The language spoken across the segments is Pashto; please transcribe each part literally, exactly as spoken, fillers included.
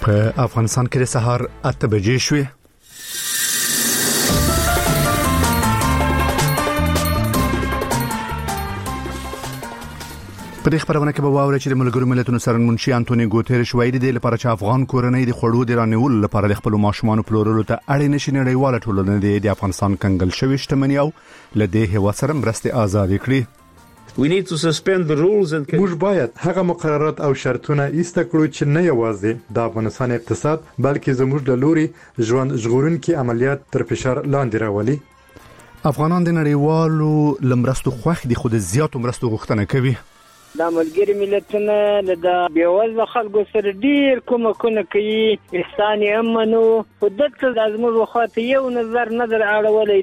په افغانستان کې د سهار اته بجې شوې. په دې خبرونه کې به واورئ چې د ملګرو ملتونو سرمنشي انټونی ګوتریش وایي د لپاره چې افغان کورنۍ د خوړو د رانیول لپاره د خپل ماشومان پلورلو ته اړ نه شي نړیواله ټولنه د افغانستان کنګل شوی شتمنۍ او لدې هیواد سره مرستې آزاد کړي. We need to suspend the rules and موږ باید هغه مقررات او شرطونه ایسته کړو چې نه یوازې د افغانستان اقتصاد بلکې زموږ د لوري ژوند ژغورونکي عملیات تر فشار لاندې راولي. افغانان د نړیوالو لمرستو خوښ دي خو د زیاتو مرستو غوښتنه کوي. د ملګری ملتونه د بیوزله خلکو سره ډیر کومکونه کوي، احسان یې امنو خو دلته د زموږ وخت یو نظر نظر اړولې.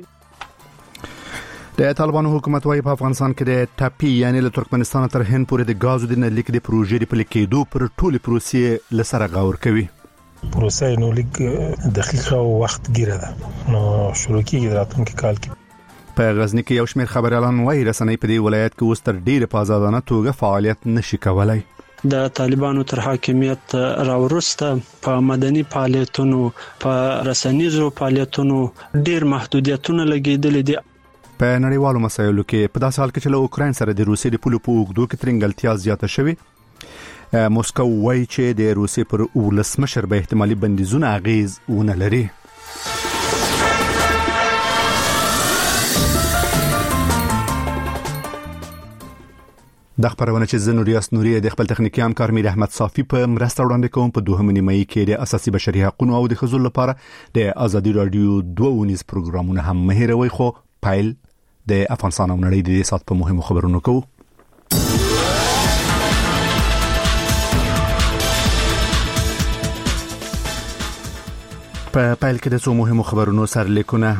د طالبانو حکومت وايي په افغانستان کې د ټاپي یعنی له ترکمنستان تر هند پورې د غازو د نلیک د پروژې د پلي کېدو پر ټولې پروسې لسره غور کوي. پروسه نو لیک دقیقه او وخت ګیره ده نو شروع کیږي راتلونکي کال کې. په غزنی کې یو شمېر خبريالان وايي رسنۍ په دې ولایت کې اوس تر ډیره په آزادانه توګه فعالیت نشي کولای. د طالبانو تر حاکمیت راورسته په مدني فعالیتونو په رسنیزو فعالیتونو ډیر محدودیتونه لګیدل دي. په نړیوالو مسایلو کې په داسې حال کې چې له اوکراین سره د روسیې د پولو په اوږدو کې ترنګلتیا زیاته شوې، موسکو وايي چې د روسیې پر ولسمشر به احتمالي بندیزونه اغیز ونه لري. د خبرونه چې زنور ریاست نوري د خپل تخنیکی همکار میر احمد صافي په مرسته وړاندې کوم په دوهم نیمایي کې د اساسي بشري حقوقو او د ښځو لپاره د ازادي رادیو دوه ونیز پروګرامونه هم مهیروي. خو پایل د افغانستان او نړۍ د دې سات په مهمو خبرونو کو. په پایل کې د څو مهمو خبرونو سرلیکونه.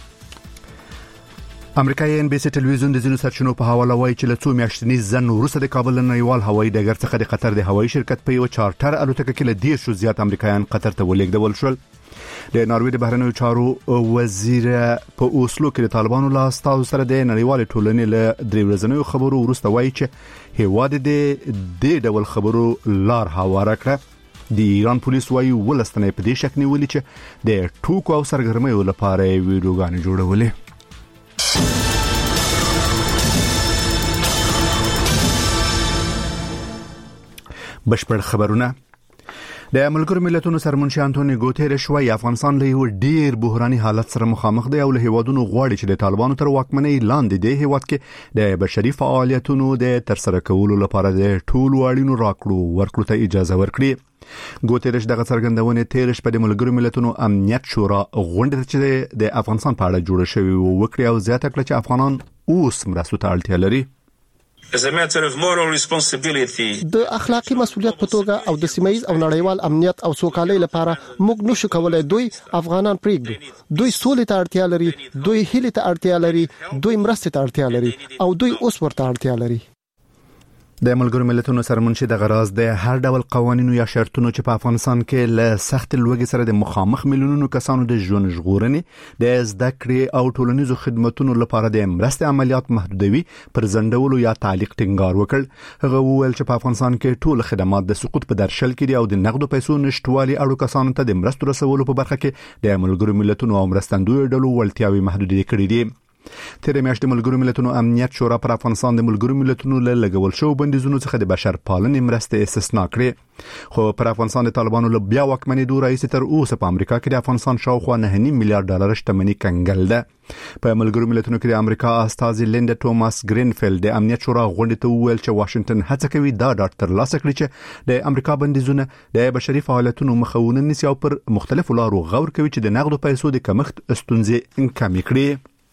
امریکایي ان بي سي ټلویزیون د ځینو سرچینو په حواله وایي چې له څو میاشتني ځن وروسته د کابل نړیوال هوایي ډګر څخه د قطر د هوایي شرکت په یو چارټر الوتکه کې له ډیر شو زیات امریکایان قطر ته ولېږدول شول. د ناروې د بهرنیو چارو وزیر په اوسلو کې د طالبانو له استازو سره د نړیوال ټولنې له درې ورځنیو خبرو وروسته وایي چې هیواد د دې ډول خبرو لار هواره کړه. د ایران پولیس وایي ولستنې په دې شک نیولې چې د ټوکو او سرګرمیو لپاره ویډیوګانې جوړولې. بشپړ خبرونه. د ملګرو ملتونو سرمنشي انټونی ګوتریش وايي افغانستان له یو ډیر بحراني حالت سره مخامخ دی او له هیوادونو غواړي چې د طالبانو تر واکمنۍ لاندې د هیواد کې د بشري فعالیتونو د ترسره کولو لپاره د ټولو اړینو راکړو ورکړو ته اجازه ورکړي. ګوتریش دغه څرګندونه تیر شپه د ملګرو ملتونو امنیت شورا غونډه چې د افغانستان په اړه جوړه شوې وکړه او زیاته کړه چې افغانان اوس مرستو ته اړتیا لري. As a matter of moral responsibility د اخلاقی مسؤلیت په توګه او د سیمایي او نړیوال امنیت او سوکالۍ لپاره موږ نشو کولای دوی افغانان پریږدو. دوی سولې ته اړتیا لري، دوی هیلې ته اړتیا لري، دوی مرستې ته اړتیا لري او دوی اوس ورته اړتیا لري. د ملګرو ملتونو سرمنشي د غراز د هر ډول قوانینو یا شرطونو چې په افغانستان کې له سخت لوږې سره د مخامخ میلیونونو کسانو د ژوند ژغورنې د زده کړې او ټولنیزو خدماتو لپاره د مرستې عملیات محدودوي پر ځندولو یا تعلیق ټینګار وکړ. هغه وویل چې په افغانستان کې ټول خدمات د سقوط په درشل کې دي او د نقدو پیسو نشټوالي اړو کسانو ته د مرستو رسولو په برخه کې د ملګرو ملتونو او مرستندوی ډلو ولټیاوي محدودې کړې دي. تیر میاشت د ملګرو ملتونو امنیت شورا پر افغانستان د ملګرو ملتونو له لګول شو بندیزونو څخه د بشر پالنې مرستې استثنا کړې. خو پر افغانستان د طالبانو له بیا واکمنۍ دوره رئیس تر اوسه په امریکا کې د افغانستان شاوخوا نه نیم میلیارډ ډالر شتمنۍ کنګل ده. په ملګرو ملتونو کې د امریکا استازي لینډا توماس گرینفیلد د امنیت شورا غونډې ته وویل چې واشنگټن هڅه کوي دا ډاټ ترلاسه کړي چې د امریکا بندیزونه د بشري فعالیتونو مخاونه نیسي او پر مختلفو لارو غور کوي چې د نقدو پیسو د کمښت ستونزې کمې کړي.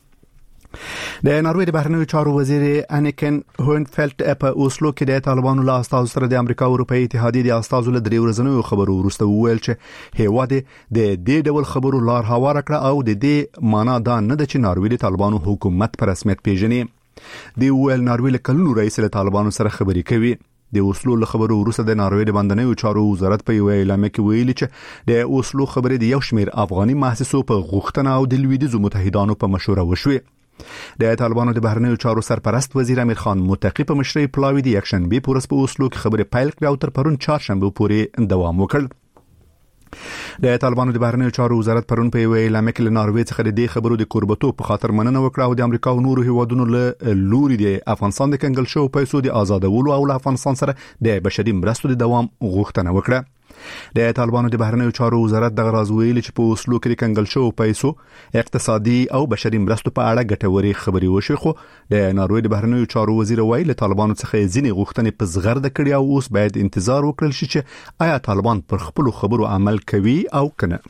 د ناروې د بهرنیو چارو وزیر انیکن هوینفلټ په اوسلو کې د طالبانو له استازو سره د امریکا او اروپאי اتحادیې د استازو له درې ورځنیو خبرو وروسته وویل چې هیواد د دې ډول خبرو لار هواره کړه او د دې معنا دا نه ده چې ناروې د طالبانو حکومت په رسمیت پیژني. دی ویل ناروې له کلونو رئیس له طالبانو سره خبرې کوي. د اوسلو له خبرو وروسته د ناروې د بندنیو چارو وزارت په یو اعلامیه کې ویلي چې د اوسلو خبرې د یو شمېر افغاني مؤسسو په غوښتنه او د لویدیځو متحدانو په مشوره وشوې. د طالبانو د بهرنیو چارو سرپرست وزیر امیر خان متقی په مشرۍ پلاوی د یکشنبه پورس په اوسلو کې خبرې پیل کړې او تر پرون چهارشنبه پورې دوام وکړ. د طالبانو د بهرنیو چارو وزارت پرون په یوه اعلامیه کې له ناروې څخه د دې خبرو د کوربتو په خاطر مننه وکړه او د امریکا او نورو هیوادونو له لوري د افغانستان د کنګل شو پیسو د آزادولو او له افغانستان سره د بشري مرستو د دوام غوښتنه وکړه. د طالبانو د بهرنیو چارو وزارت دغه راز ویلي چې په اوسلو کې د کنګل شو پیسو اقتصادي او بشري مرستو په اړه ګټوري خبري وشي، خو د ناروې د بهرنیو چارو وزیر وایي له طالبانو څخه ځینې غوښتنې په زغرده کړي او اوس باید انتظار وکړل شي چې آیا طالبان پر خپل خبرو عمل کوي او کنه.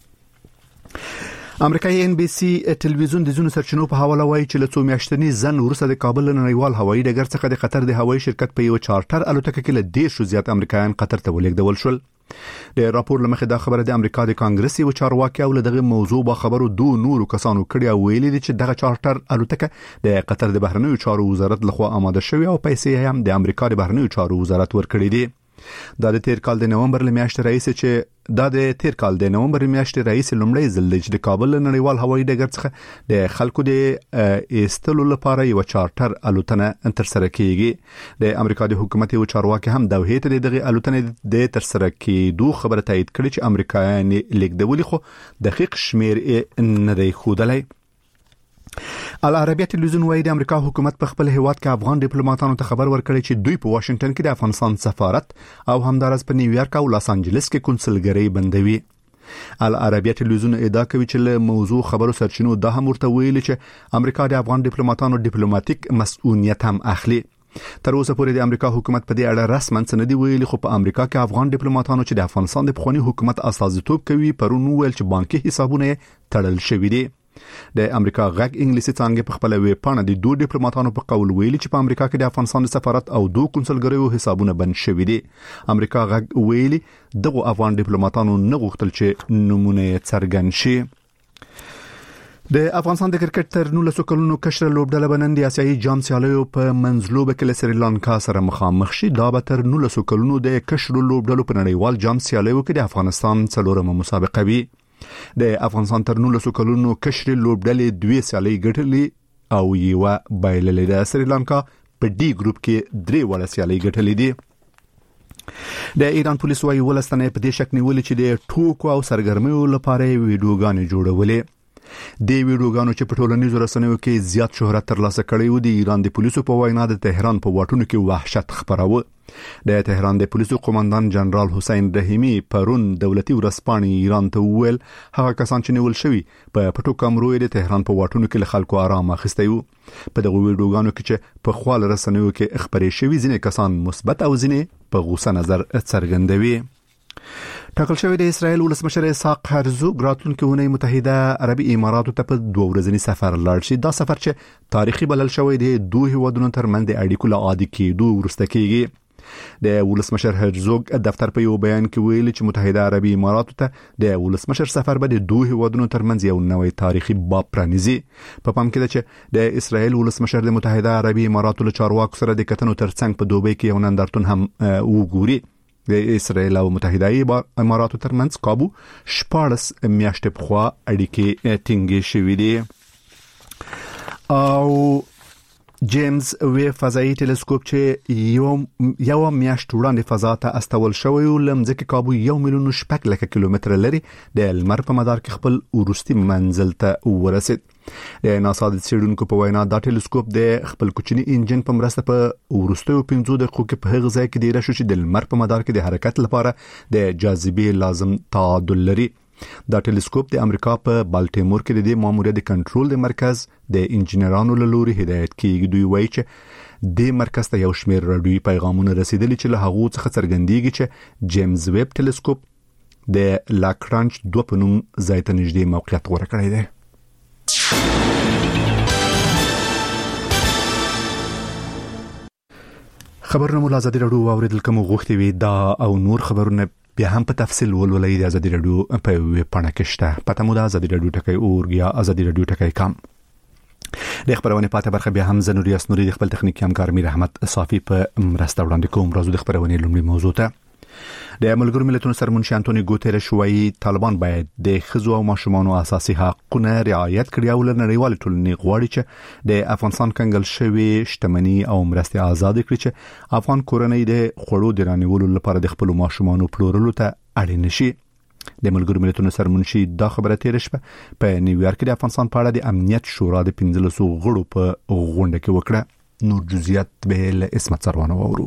امریکایي ان بي سي ټلویزیون د زونو سرچینو په حواله وایي چې له څو میاشتنی زن وروسته د کابل نړیوال هوایي ډګر څخه د قطر د هوایي شرکت په یو چارټر الوتکه کې له ډیر شو زیات امریکایان قطر ته ولېږدول شول. د راپور لمخې دا خبره د امریکا د کانګرس یو چارواکي او له دغه موضوع با خبرو دوه نورو کسانو کړي او ویلي دي چې دغه چارټر الوتکه د قطر د بهرنیو چارو وزارت لخوا آماده شوی او پیسې هم د امریکا د بهرنیو چارو وزارت ورکړي دي. دا د تیر کال د نومبر له میاشتې رئیس چې دا د تیر کال د نومبر میاشتې رئیس لومړی ځل چې د کابل نړیوال هوایي ډګر څخه د خلکو د ایستلو لپاره یو چارټر الوتنه تر سره کیږي. د امریکا د حکومت یو چارواکي هم د وهیت د دغه الوتنې د تر سره کېدو خبره تایید کړې چې امریکایان لیکدولي خو دقیق شمیر نه دی ښودلی. العربیه ټلویزیون وايي د امریکا حکومت په خپل هیواد کې افغان ډیپلوماټانو ته خبر ورکړی چې دوی په واشنگټن کې د افغانستان سفارت او همدارس په نیویارک او لاس انجلس کې کنسولګری بندوي. العربیه ټلویزیون ادعا کوي چې له موضوع خبرو سرچینو دا هم ورته ویلي چې امریکا د افغان ډیپلوماټانو ډیپلوماټیک مسؤلیت هم اخلي. تر اوسه پورې د امریکا حکومت په دې اړه رسماً څه نه دی ویلي، خو په امریکا کې افغان ډیپلوماټانو چې د افغانستان د پخوانی حکومت استازیتوب کوي پرون ویل چې بانکي حسابونه تړل شوي دي. د امریکا غږ انګلیسي څانګه په خپل ویب پاڼه د دوه ډیپلوماټانو په قول ویلي چې په امریکا کې د افغانستان د سفارت او دوه کنسولګریو حسابونه بند شوي دي. امریکا غږ ویلي دغه افغان ډیپلوماټانو نه غوښتل چې نمونه څرګند شي. د افغانستان د کرکټ تر نولسو کلونو کشر لوبډله بنن د آسیایي جام سیالیو په منځلوبه کې له سریلانکا سره مخامخ شي. دا به تر نولسو کلونو د کشر لوبډلو په نړیوال جام سیالیو کې د افغانستان څلورمه مسابقه وي. د افغانستان تر نولسو کلونو کشر لوبډلې دوه سیالۍ ګټلې او یو بایللې. د سریلانکا په ډي ګروپ کې درې وړه سیالۍ ګټلې دي. د ایران پولیسو وايي ولستانه په دې شک نیولې چې د ټوکو او سرګرمیو لپاره ویډیوګانې جوړولې. د ویډیوګانو چې په ټولنیزو رسنیو کې زیات شهرت ترلاسه کړی و د ایران د پولیسو په وینا د تهران په واټونو کې وحشت خپراوه. د تهران د پولیسو قومندان جنرال حسین رحیمی پرون دولتي ورځپاڼې ایران ته وویل هغه کسان چې نیول شوي په پټو کامرو د تهران په واټونو کې له خلکو آرام اخیستی وو. په دغه ویډیوګانو کې چې په خپل رسنیو کې خبرې شوي ځینې کسان مثبت او ځینې په غوسه نظر څرګندوي. ټاکل شوی د اسرائیل ولسمشر اسحاق هرزوګ راتلونکي اونۍ متحده عربي اماراتو ته په دوه ورځنی سفر لاړ شي. دا سفر چې تاریخي بلل شوی دی دوه هیوادونو ترمنځ د اړیکو له عادي کېدو وروسته کېږي. د ولسمشر هرزوګ دفتر په یو بیان کې ویلي چې متحده عربي اماراتو ته د ولسمشر سفر به د دوه هیوادونو ترمنځ یو نوې تاریخي باب پرانیزي. په پام کې ده چې د اسرائیل ولسمشر د متحده عربي اماراتو له چارواکو سره د کتنو ترڅنګ په دوبۍ کې یو نندارتون هم وګوري. د اسرائیل او متحده اماراتو ترمنځ کابو شپاړس میاشتې پخوا اړیکې ټینګې شوې دي. او جیمز ویب فضایي ټلسکوپ چې یو یو میاشت وړاندې فضا ته استول شوی و لمځکه کابو یو میلیون شپږ لک کیلومتر لري د لمر په مدار کې خپل ورستي منزل ته ورسید. د ناسا د څېړونکو په وینا دا ټلسکوپ د خپل کوچني انجن په مرسته په ورستیو پنځو دقیقو کې په هغه ځای کې ډیر شو چې د لمر په مدار کې د حرکت لپاره د جاذبې لازم تعادل لري. دا ټلسکوپ د امریکا په بالټیمور کې د ماموریت د کنټرول د مرکز د انجنیرانو له لوري هدایت کیږي. دوی وایي چې د مرکز ته یو شمېر راډیوي پیغامونه رسیدلي چې له هغو څخه څرګندېږي چې جیمز ویب ټلسکوپ د لاکرانچ دوه په نوم ځای ته نږدې موقعیت غوره کړی دی. خبرونه مو آزادي راډیو اوریدل کوم غوښتي وي دا او نور خبرونه بیا هم په تفصیل ولولئ د آزادي راډیو په ویب پاڼه کې شته. پته مو د آزادي راډیو ټکی اورګ یا آزادي راډیو ټکی کام. د خبرونه پاته برخه بیا هم زنوري اسنوري د خپل تخنیکی همکار میر احمد صافي په مرسته وړاندې کوم. راځو د خبرونه لومړی موضوع ته. د ملګرو ملتونو سرمنشي انټونی ګوتيرش وايي طالبان باید د خزو او ماشومانو اساسي حقوقونه رعایت کړي او نړیوال ټولنې غواړي چې د افغانستان کنګل شوی شتمنۍ او مرستې آزاد کړي چې افغان کورنۍ د خوړو د رانیولو لپاره د خپل ماشومانو پلورلو ته اړین شي. د ملګرو ملتونو سرمنشي دا خبره تیر شپه په نیویارک کې د افغانستان په اړه د امنیت شورا د پنځلس غړو په غونډه کې وکړه. نور جزئیات به له اسمت سروانه وورو.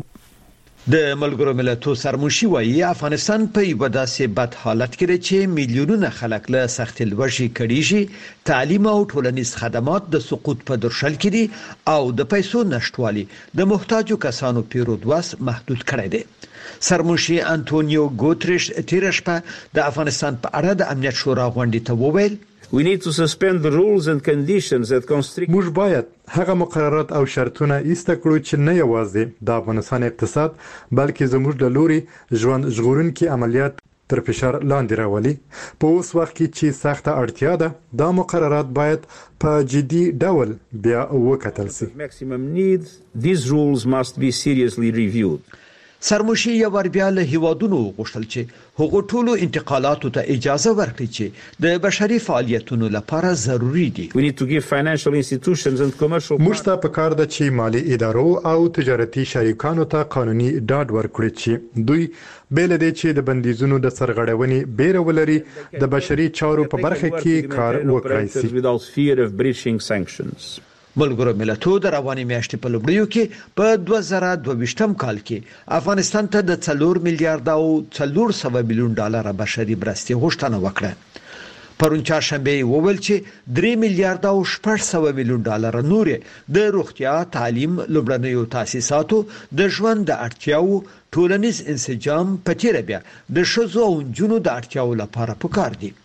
د ملګرو ملتونو سرمنشي وایي افغانستان په یو داسې بد حالت کې دی چې میلیونونه خلک له سخت لوږې کړيږي، تعلیم او ټولنیز خدمات د سقوط په درشل کې دي او د پیسو نشټوالي د محتاجو کسانو پیرود واس محدود کړی دی. سرمنشي انټونیو ګوتریش تیر شپه د افغانستان په اړه د امنیت شورا غونډې ته وویل We need to suspend the rules and conditions that constrict. موږ باید هغه مقررات او شرطونه ایسته کړو چې نه یوازې د افغانستان اقتصاد بلکې زموږ د لوري ژوند ژغورونکي عملیات تر فشار لاندې راولي. په اوس وخت کې چې سخته اړتیا ده دا مقررات باید په جدي ډول بیا وکتل شي. Maximum needs, these rules must be seriously reviewed. سرمنشي یو ور بیا له هیوادونو غوښتل چې هغو ټولو انتقالاتو ته اجازه ورکړي چې د بشري فعالیتونو لپاره ضروری دي. We need to give financial institutions and commercial موږ ته پکار ده چې مالی ادارو او تجارتي شریکانو ته قانوني ډاډ ورکړي چې دوی بیل دي چې د بندیزونو د سرغړونې بیره ولري د بشري چارو په برخه کې کار وکړي شي without fear of breaching sanctions. ملګرو ملتونو د رواني میاشتې په لومړیو کې په دوه زره دوه ویشتم کال کې افغانستان ته د څلور میلیارډ او څلور سوه میلیون ډالر بشري مرستې غوښتنه وکړه. پرون چهارشنبه وویل چې درې میلیارډ او شپږ سوه میلیون ډالر نور د روغتیا، تعلیم، لومړنیو تاسیساتو، د ژوند د اړتیاو، ټولنیز انسجام، پټیره بیا د ښځو او نجونو د اړتیاو لپاره پکار دي.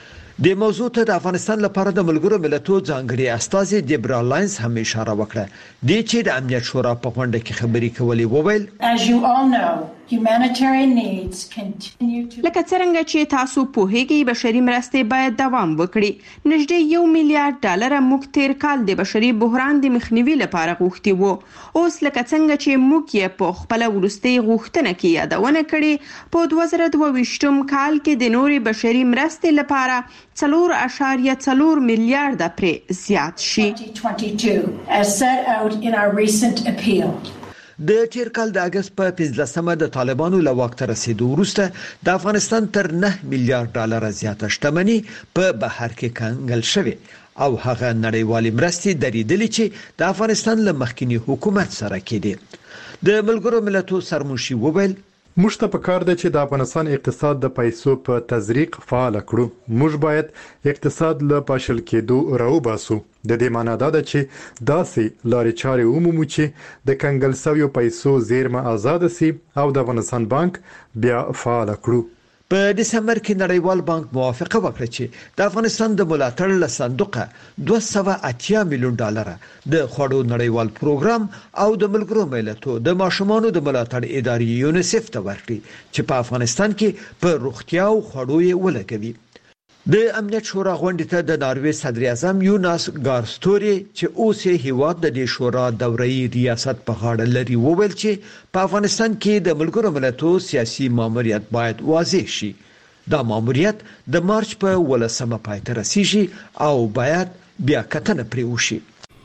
د موضوع ته د افغانستان لپاره د ملګرو ملتونو ځانګړي استازي دیبرا لاینز هم اشاره وکړه. د چې د امنیت شورا په غونډه کې خبرې کولې وویل As you all know, humanitarian needs continue to لکه څنګه چې تاسو پوهیږئ بشري مرستې باید دوام وکړي. نږدې یو میلیارډ ډالر موږ تیر کال د بشري بحران د مخنیوي لپاره غوښتي وو. اوس لکه څنګه چې موږ یې په خپل ورستي غوښتنه کې یادونه کړې په دوه زره دوه ویشتم کال کې د نوري بشري مرستې لپاره څلور اعشاریه څلور میلیارډ پرې زیات شي. as set out in our recent appeal. د تیر کال د اگست په پنځلسمه د طالبانو له واک ته رسیدو وروسته د افغانستان تر نه میلیارډ ډالر زیاته شتمنۍ په بهر کې کنګل شوې او هغه نړیوالې مرستې درېدلې چې د افغانستان له مخکنی حکومت سره کېدي. د ملګرو ملتونو سرمنشي وویل موږ ته پکار ده چې د افغانستان اقتصاد د پیسو په تزریق فعال کړو. موږ باید اقتصاد له پاشل کېدو راوباسو. د دې معنی دا ده چې داسې لارې چارې ومومو چې د کنګل شویو پیسو زیرمه آزاد سي او د افغانستان بانک بیا فعال کړو. په دسمبر کې نړیوال بانک موافقه وکړه چې د افغانستان د ملاتړ له صندوقه دوه سوه اتیا میلیون ډالر د خوړو نړیوال پروګرام او د ملګرو ملتونو د ماشومانو د ملاتړ ادارې یونیسف ته ورکړي چې په افغانستان کې په روغتیا او خوړو یې ولګوي. د امنیت شورا غونډې ته د ناروې صدر اعظم یوناس ګارستوري چې اوس یې هیواد د دې شورا دوري ریاست په غاړه لري وویل چې په افغانستان کې د ملګرو ملتونو سیاسي ماموریت باید واضح شي. دا ماموریت د مارچ په ولسمه پای ته رسیږي او باید بیا کتنه پرې وشي.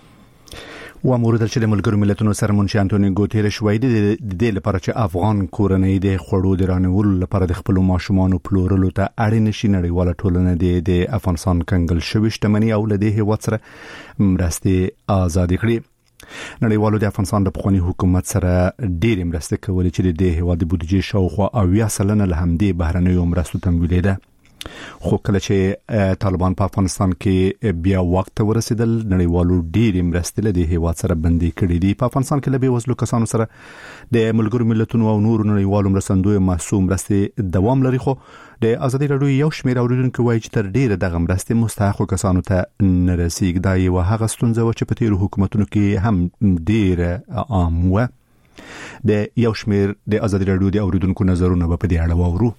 و مورد چې د ملګرو ملتونو سرمنشي انټونیو ګوتریش وایي د دې لپاره چې افغان کورنۍ د خوړو د رانیولو لپاره د خپل ماشومانو پلورلو ته اړین شي نړیواله ټولنه د افغانستان کنګل شوی شتمنۍ او له دې هیواد سره مرستې آزاد کړي. نړیوالو د افغانستان د پخوانی حکومت سره ډېر مرستې کولې چې د دې هیواد د بودیجې شاوخوا اویا سلنه له همدې بهرنیو مرستو تمویلېده. خو کله چې طالبان په افغانستان کې بیا وخت ورسېدل نړیوالو ډېرې مرستې له دې هیواد سره بندي کړې دي. په افغانستان کې له بېوزلو کسانو سره د ملګرو ملتونو او نورو نړیوالو مرستندویو محسوس مرستې دوام لري. خو د ازادي راډیو یو شمېر اوریدونکو وایي چې تر ډېره دغه مرستې مستحقو کسانو ته نه رسیږي. دا یوه هغه ستونزه وه چې په تېرو حکومتونو کې هم ډېره عام وه. د یو شمېر د ازادي راډیو د اوریدونکو نظرونه به په دې اړه واورو.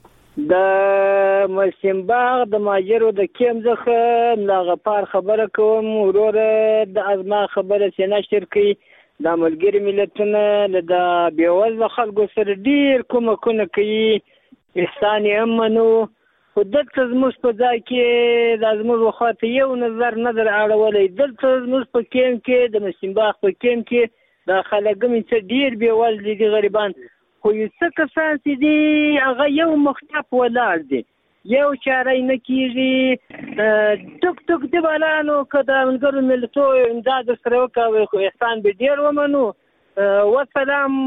د مسیمباغ د ماجرو د کیم څخه لاغپار خبره کوم ورور د ازما خبره سیناشتر کوي د ملګری ملتونه د بیوزله خلکو سره ډیر کومکونه کوي احسان یې منو خو دلته زموږ په ځای کې د زموږ وخت یو نظر نظر اړولې دلته زموږ په کیم کې د مسیمباغ په کیم کې د خلګم چې ډیر بیوزله دي غریبان خو یو څه کسان چې دي هغه یو مختلف ولاړ دي یو چاره نه کیږي ټک ټک دی بالانو کدا ملګرو ملتو امداد سره وکوي خو احسان به ډیر ومنو والسلام.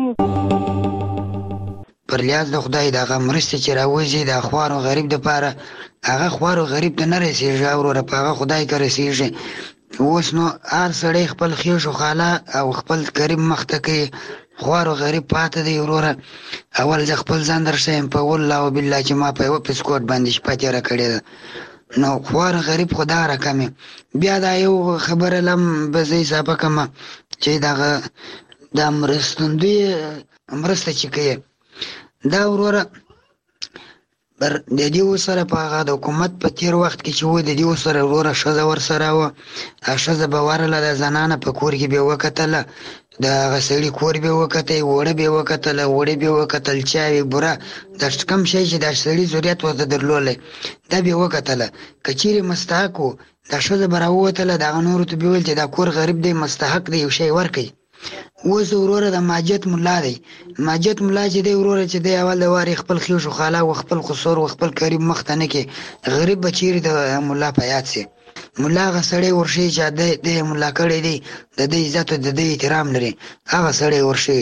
پر لیاز د خدای دغه مرسته چې راوځي د خوار او غریب د پاره هغه خوار او غریب ته نه رسیږي او ور په هغه خدای کې رسیږي. اوس نو هر سړی خپل خیش او خاله او خپل قریب مخته کوي خوار او غریب پاتې دی وروره. اول ځ خپل ځان درشم په والله وبالله چې ما په پسکوټ باندې شپه تیر کړې نو خوار غریب خدا راکمه. بیا دا یو خبره لم بزې صاحب کما چې دغه د مرستندوی مرسته چې کوي دا وروره بر د دې سره په هغه د حکومت په تیر وخت کې چې و د دې سره وروره شزه ور سره و شزه به ورله د زنانه په کور کې به وکتله د غسړي کور به وکتای وړه به وکتله وړه به وکتل چاوي بوره د کم شي چې د سړي ضرورت وته درلولې دا به وکتله کچيري مستحقو د شزه براوتله د نور ته به ول چې د کور غریب دی مستحق دی یو شی ورکي. وز وروره د ماجت مولا دی ماجت مولا چې دی وروره چې دی اول د واری خپل خیو شو خاله او خپل قصور او خپل قریب مخته نه کې غریب بچیر د مولا په یاد سي مولا غسړی ورشي چې د مولا کړي دی د دې عزت او د دې احترام لري هغه سړی ورشي.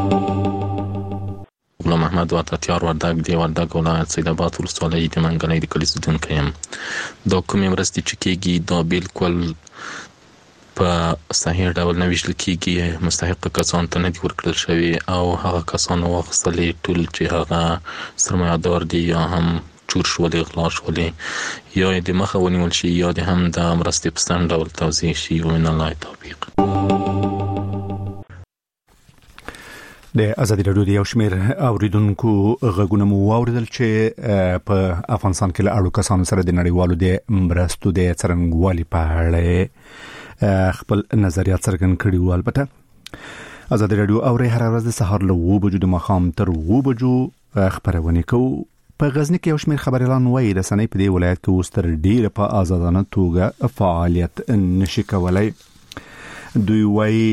غلام محمد واتاتیار وردګ دی وردګ ولایت سید آباد ولسوالۍ د منګلۍ د کلیسا دونکو يم. دا کومې مرستې چې کېږي دا بالکل په صحیح ډول نه ویشل کېږي مستحق کسان ته نه دي ورکړل شوي او هغه کسانو واخیستلې ټول چې هغه سرمایه‌دار دي یا هم چور شولې غلا شولې یا د مخه ونیول شي یا د هم د مرستې په ستن ډول توزیع شي ومن الله توفیق. د ازادي راډیو د یو شمېر اوریدونکو غږونه مو واوریدل چې په افغانستان کې له اړو کسانو سره د نړیوالو د مرستو د څرنګوالي په اړه خپل نظریات څرګند کړي وو. البته ازادي راډیو اوري هر ورځ د سهار له و بجو د مخام تر و بجو خبرونه کوي. په غزنی کې یو شمېر خبريالان وایي رسنۍ په دې ولایت کې اوس تر ډیره په آزادانه توګه فعالیت نشي کولای. دوی وایي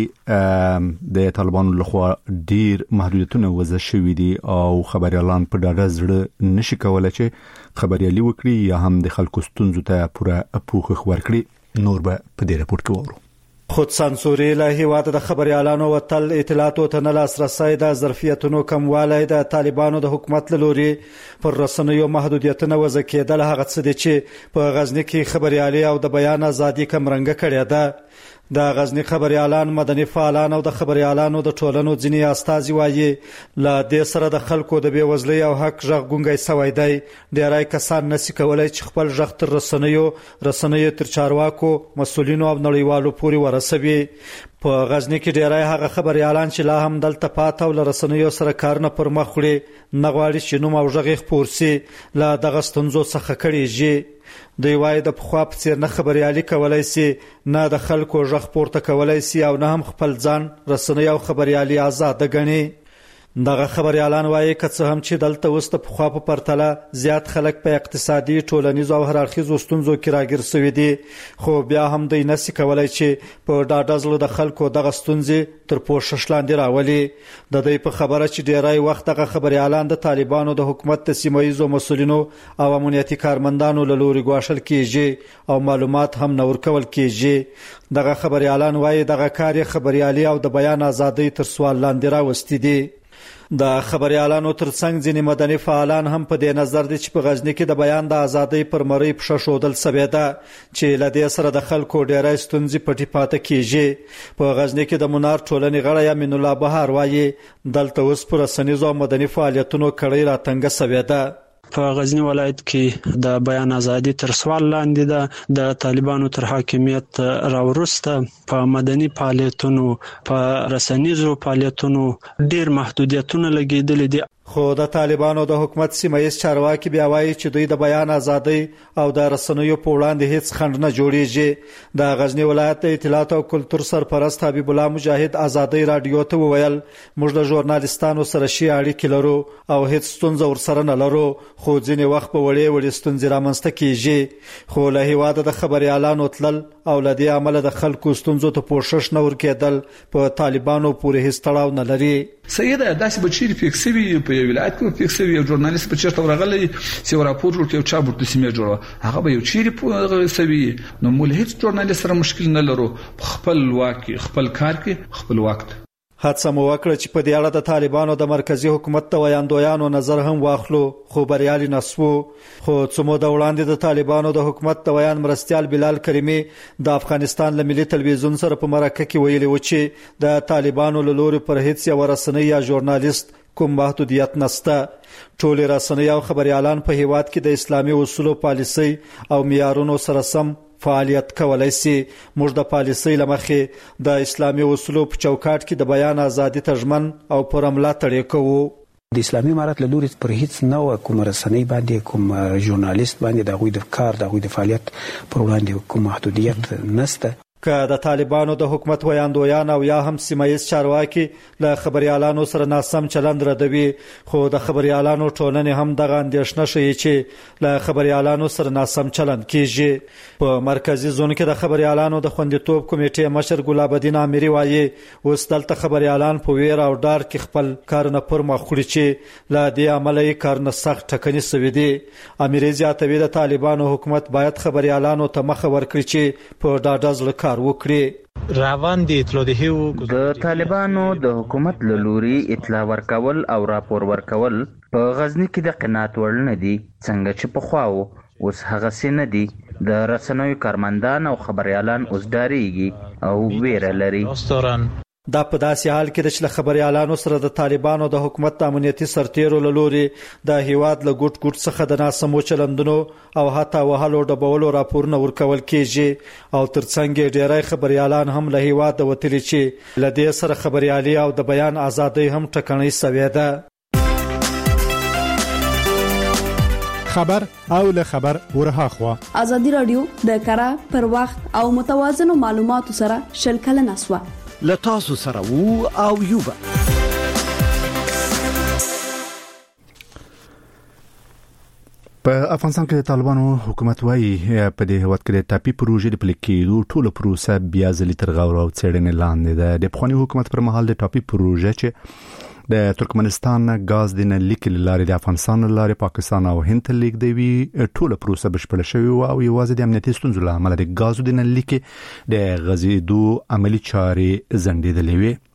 د طالبانو لخوا ډیر محدودیتونه وضع شوي دي او خبريالان په ډاډه زړه نشي کولای چې خبريالي وکړي یا هم د خلکو ستونزو ته پوره پوښښ ورکړي. نور به په دې راپورټ کې وورو. خود سانسوري له هیواد د خبريالانو وتل اطلاعاتو ته نه لاسرسي د ظرفیتونو کموالی د طالبانو د حکومت لوري پر رسنیو محدودیتونه وضع کېدل هغه څه دي چې په غزنی کې خبريالي او د بیان ازادي کمرنګ کړی ده. د غزنی خبريالان مدني فعالان او د خبريالانو د ټولنو ځینی استازي وایي لا د سره د خلکو د بیوزلۍ او حق ژغ ګونګي سوي دی. ډیرای کسان نسی کولای چې خپل ژغ تر رسنیو رسنیو تر چارواکو مسولینو او نړیوالو پورې ورسوي. په غزنی کې ډیرای هغه خبريالان چې لا هم دلته پاتې او رسنیو سره کارونه پر مخ وړي نغواړي چې نوم او ژغ خپور سي لا دغه ستونزو څخه کړيږي. دوی وایي د پخوا په څیر نه خبريالي کولای سي نه د خلکو ژغ پورته کولای سي او نه هم خپل ځان رسنۍ او خبريالي آزاد غني. دغه خبريالان وایي که څه هم چې دلته اوس د پخوا په پرتله زیات خلک په اقتصادي ټولنیزو او هررخیزو ستونزو کې راګیر شوي دي خو بیا هم دوی نسی کولای چې په ډاډه زړه د خلکو دغه ستونزې تر پوښښ لاندې راولي. د دوی په خبره چې ډیرای وخت دغه خبريالان د طالبانو د حکومت د سیمایي مسولینو او امنیتي کارمندانو له لوري ګواښل کیږي او معلومات هم نور کول کیږي. دغه خبريالان وایي دغه کار خبريالي او د بیان ازادي تر سوال لاندې راوستي دي. د خبريالانو ترڅنګ ځینې مدني فعالان هم په دې نظر دي چې په غزنی کې د بیان د ازادۍ پر مری پښه شودل سوي ده چې لدې سره د خلکو ډیرای ستونزې پټي پاتې کیږي. په غزنی کې د منار ټولنې غړی امین الله بهار وایي دلته اوس پر رسنیزو مدني فعالیتونو کړي راتنګ سوي ده. په غزنی ولایت کې د بیان ازادي تر سوال لاندې ده. د طالبانو تر حاکمیت راورسته په مدني فعالیتونو په رسنیزو فعالیتونو ډیر محدودیتونه لګیدل دي. خو د طالبانو د حکومت سیمایي چارواکي بیا وایي چې دوی د بیان ازادۍ او د رسنیو په وړاندې هیڅ خنډ نه جوړیږي. د غزنی ولایت د اطلاعات او کلتور سرپرست حبیب الله مجاهد ازادۍ رادیو ته وویل موږ د ژورنالیستانو سره شي اړیکې لرو او هیڅ ستونزه ورسره نه لرو خو ځینې وخت په وړې وړې ستونزې رامنځته کیږي. خو له هیواده د خبريالانو تلل او له دې عمله د خلکو ستونزو ته پوښښ نه ورکېدل په طالبانو پورې هیڅ تړاو نه لري. سیده داسې بچی فکسوي په یو ولایت کې فکسوي یو ژورنالیست په چیرته ورغلی سی راپور جوړ کړي او چا ورته سیمه جوړه هغه به یو چیرې په سوي نو مول هیڅ ژورنالیست سره مشکل نه لرو خپل واک خپل کار کې خپل وخت هڅه مو وکړه چې په دې اړه د طالبانو د مرکزی حکومت ته ویاندویانو نظر هم واخلو خو بریالي نسو خو څومره د وړاندې د طالبانو د حکومت د ویان مرستيال بلال کریمي د افغانستان له ملي تلویزیون سره په مرکه کې ویلي و چې د طالبانو له لوري پر هیڅ یو رسنۍ یا ژورنالیست کوم محدودیت نشته ټول رسنۍ او خبريالان په هیواد کې د اسلامي اصولو پالیسي او معیارونو سره سم فعالیت کولای شي موږ د پالیسۍ لمخې د اسلامي اصولو په چوکاټ کې د بیان ازادي تضمن او پر ملاتړ کوو د اسلامي امارت له لوري پر هیڅ نوع کوم رسنۍ باندې کوم ژورنالیست باندې د غوي د کار د غوي د فعالیت پر وړاندې کوم محدودیت نشته که د طالبانو د حکومت ویاندویان او یا هم سیمایي چارواکي له خبريالانو سره ناسم چلند ردوي خو د خبريالانو ټولنې هم دغه اندېښنه شي چې له خبريالانو سره ناسم چلند کیږي په مرکزی زون کې د خبريالانو د خوندیتوب کمیټې مشر ګلاب الدین اميري وایي اوس دلته خبريالان په ویر او ډار کې خپل کار نه پر مخ وړي چې لا دې عملي کار نه سخت ټکني سوي دي اميري زیاتوي د طالبانو حکومت باید خبريالانو ته مخ ورکړي چې په ډاډه ځل وکړي روان دي اطلاع ده د طالبانو د حکومت له لوري اطلاع ورکول او راپور ورکول په غزنی کې د قناعت وړ نه دي څنګه چې په خواو اوس هغه سي نه دي د رسنیو کارمندان او خبريالان اوس ډاریږي او ویره لري دا په داسې حال کې چې خبريالانو سره د طالبانو د حکومت د امنیتي سرتیرو له لوري د هیواد له ګوټ ګوټ څخه د ناسمو چلندونو او حتی وهلو ډبولو راپورونه ورکول کیږي او ترڅنګ ډیری خبريالان هم له هیواد وتلي چې له دې سره خبريالي او د بیان ازادي هم ټکنۍ سوي ده خبر او له خبر ورها خوا ازادي رادیو د کارا پر وخت او متوازنو معلوماتو سره شلکل نسوه لتاسو سره وو او یوبا په افغانستان کې د طالبانو حکومت وايي په دې هوت کې د ټاپي پروژې د پلیکېدو ټول پروسه بیا ځلې تر غور او څېړنې لاندې ده د پخوانی حکومت پر مهال د ټاپي پروژه چې د ترکمنستان غاز د نلیک لارې د افغانستان لارې پاکستان او هند ته لیږدوي ټول پروسه بشپړه شوې او یوازې د امنیتي ستونزو له امله د غازو د نلیک د غزیدو عملی چارې ځنډېدلې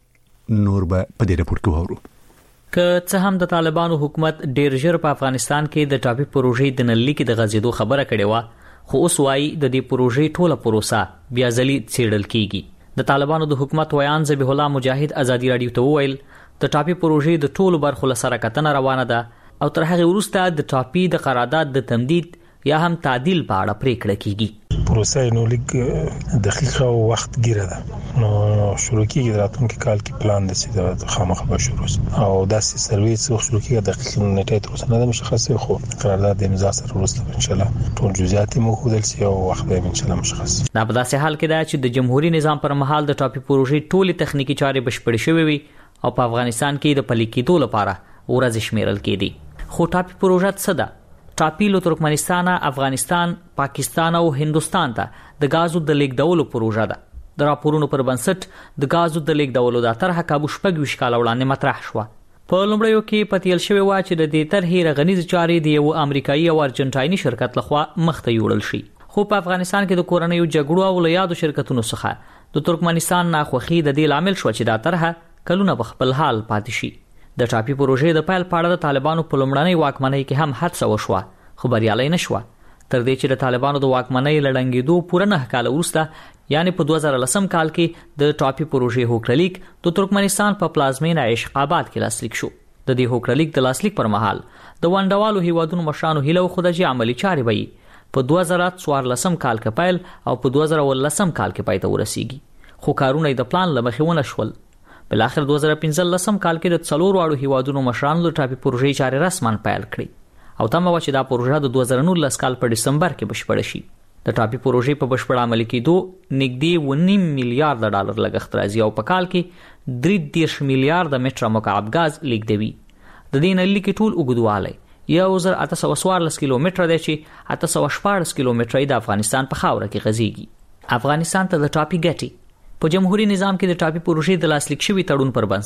وي نور به په دې راپور کې وورو که څه هم د طالبانو حکومت ډیر ژر په افغانستان کې د ټاپي پروژې د نلیک د غزیدو خبره کړې و خو اوس وايي د دې پروژې ټوله پروسه بیا ځلې څېړل کیږي د طالبانو د حکومت ویان ذبیح الله مجاهد ازادي رادیو ته وویل د ټاپي پروژې د ټولو برخو سره کتنه روانه ده او تر هغه وروسته د ټاپي د قرارداد د تمدید یا هم تعدیل په اړه پریکړه کیږي پروسه نو لیک دقیقه او وخت ګیره ده نو شروع کیږي راتلونکي کال کې پلان د سیده خامخا به شروع او داسې سرویس او شروع کیږي دقیق نیټه تر اوسه نه مشخصه خو قرارداد د امضا سره وروسته ان شاء الله ټول جزئیات مو خودل سي او وخت به ان شاء الله مشخص دا په داسې حال کې ده چې د جمهوریت نظام پر مهال د ټاپي پروژې ټولې تخنیکی چارې بشپړې شوې وي او په افغانستان کې د پلي کېدو لپاره ورځ شمیرل کېدي خو ټاپي پروژه څه ده ټاپي له ترکمنستان افغانستان پاکستان او هندستان ته د غازو د لیږدولو پروژه ده د راپورونو پر بنسټ د غازو د لیږدولو د طرحه کابو شپږ ویش کال وړاندې مطرح شو په لومړیو کې پتیل شوی و چې د دې طرحې رغنیز چارې د یو امریکایي او ارجنټایني شرکت لخوا مخته یوړل شي خو په افغانستان کې د کورنیو جګړو او لیادو شرکتونو څخه د ترکمنستان ناخوخي د دې لامل شو چې دا طرحه کلونه په خپل حال پاتې شي د ټاپي پروژې د پیل پاړه د طالبانو په لومړنۍ واکمنۍ کې هم هڅه وشوه خو بریالۍ نشوه تر دې چې د طالبانو د واکمنۍ لړنګېدو پوره نه کال وروسته یعنی په دوه زره لسم کال کې د ټاپي پروژې هوکړلیک د ترکمنستان په پلازمینه عشق آباد کې لاسلیک شو د دې هوکړلیک د لاسلیک پر مهال د وانډوالو هیوادونو مشرانو هیله وخوده چې عملی چارې به په دوه زره څوارلسم کال کې پیل او په دوه زره ولسم کال کې پای ته ورسیږي خو کارونه د پلان لمخې ونه شول بل اخر دوه زره پنځلسم کال کې د څلور واړو هیوادونو مشرانو د ټاپي پروژې چارې رسماً پیل کړې او تمه و چې دا پروژه د دوه زره نولس کال په دسمبر کې بشپړه شي د ټاپي پروژې په بشپړ عملي کېدو نږدې و نیم میلیارډ ډالر لګښت راځي او په کال کې درې دېرش میلیارډ متره مکعب غاز لیږدوي د دې نلیک ټول اوږدوالی یو زر اته سوه څوارلس کیلومتره دی چې اته سوه شپاړس کیلومتره د افغانستان په خاوره کې غځېږي افغانستان ته د ټاپي ګټې په جمهوریت نظام کې د ټاپي پروژې د لاسلیک شوي تړون پر بنسټ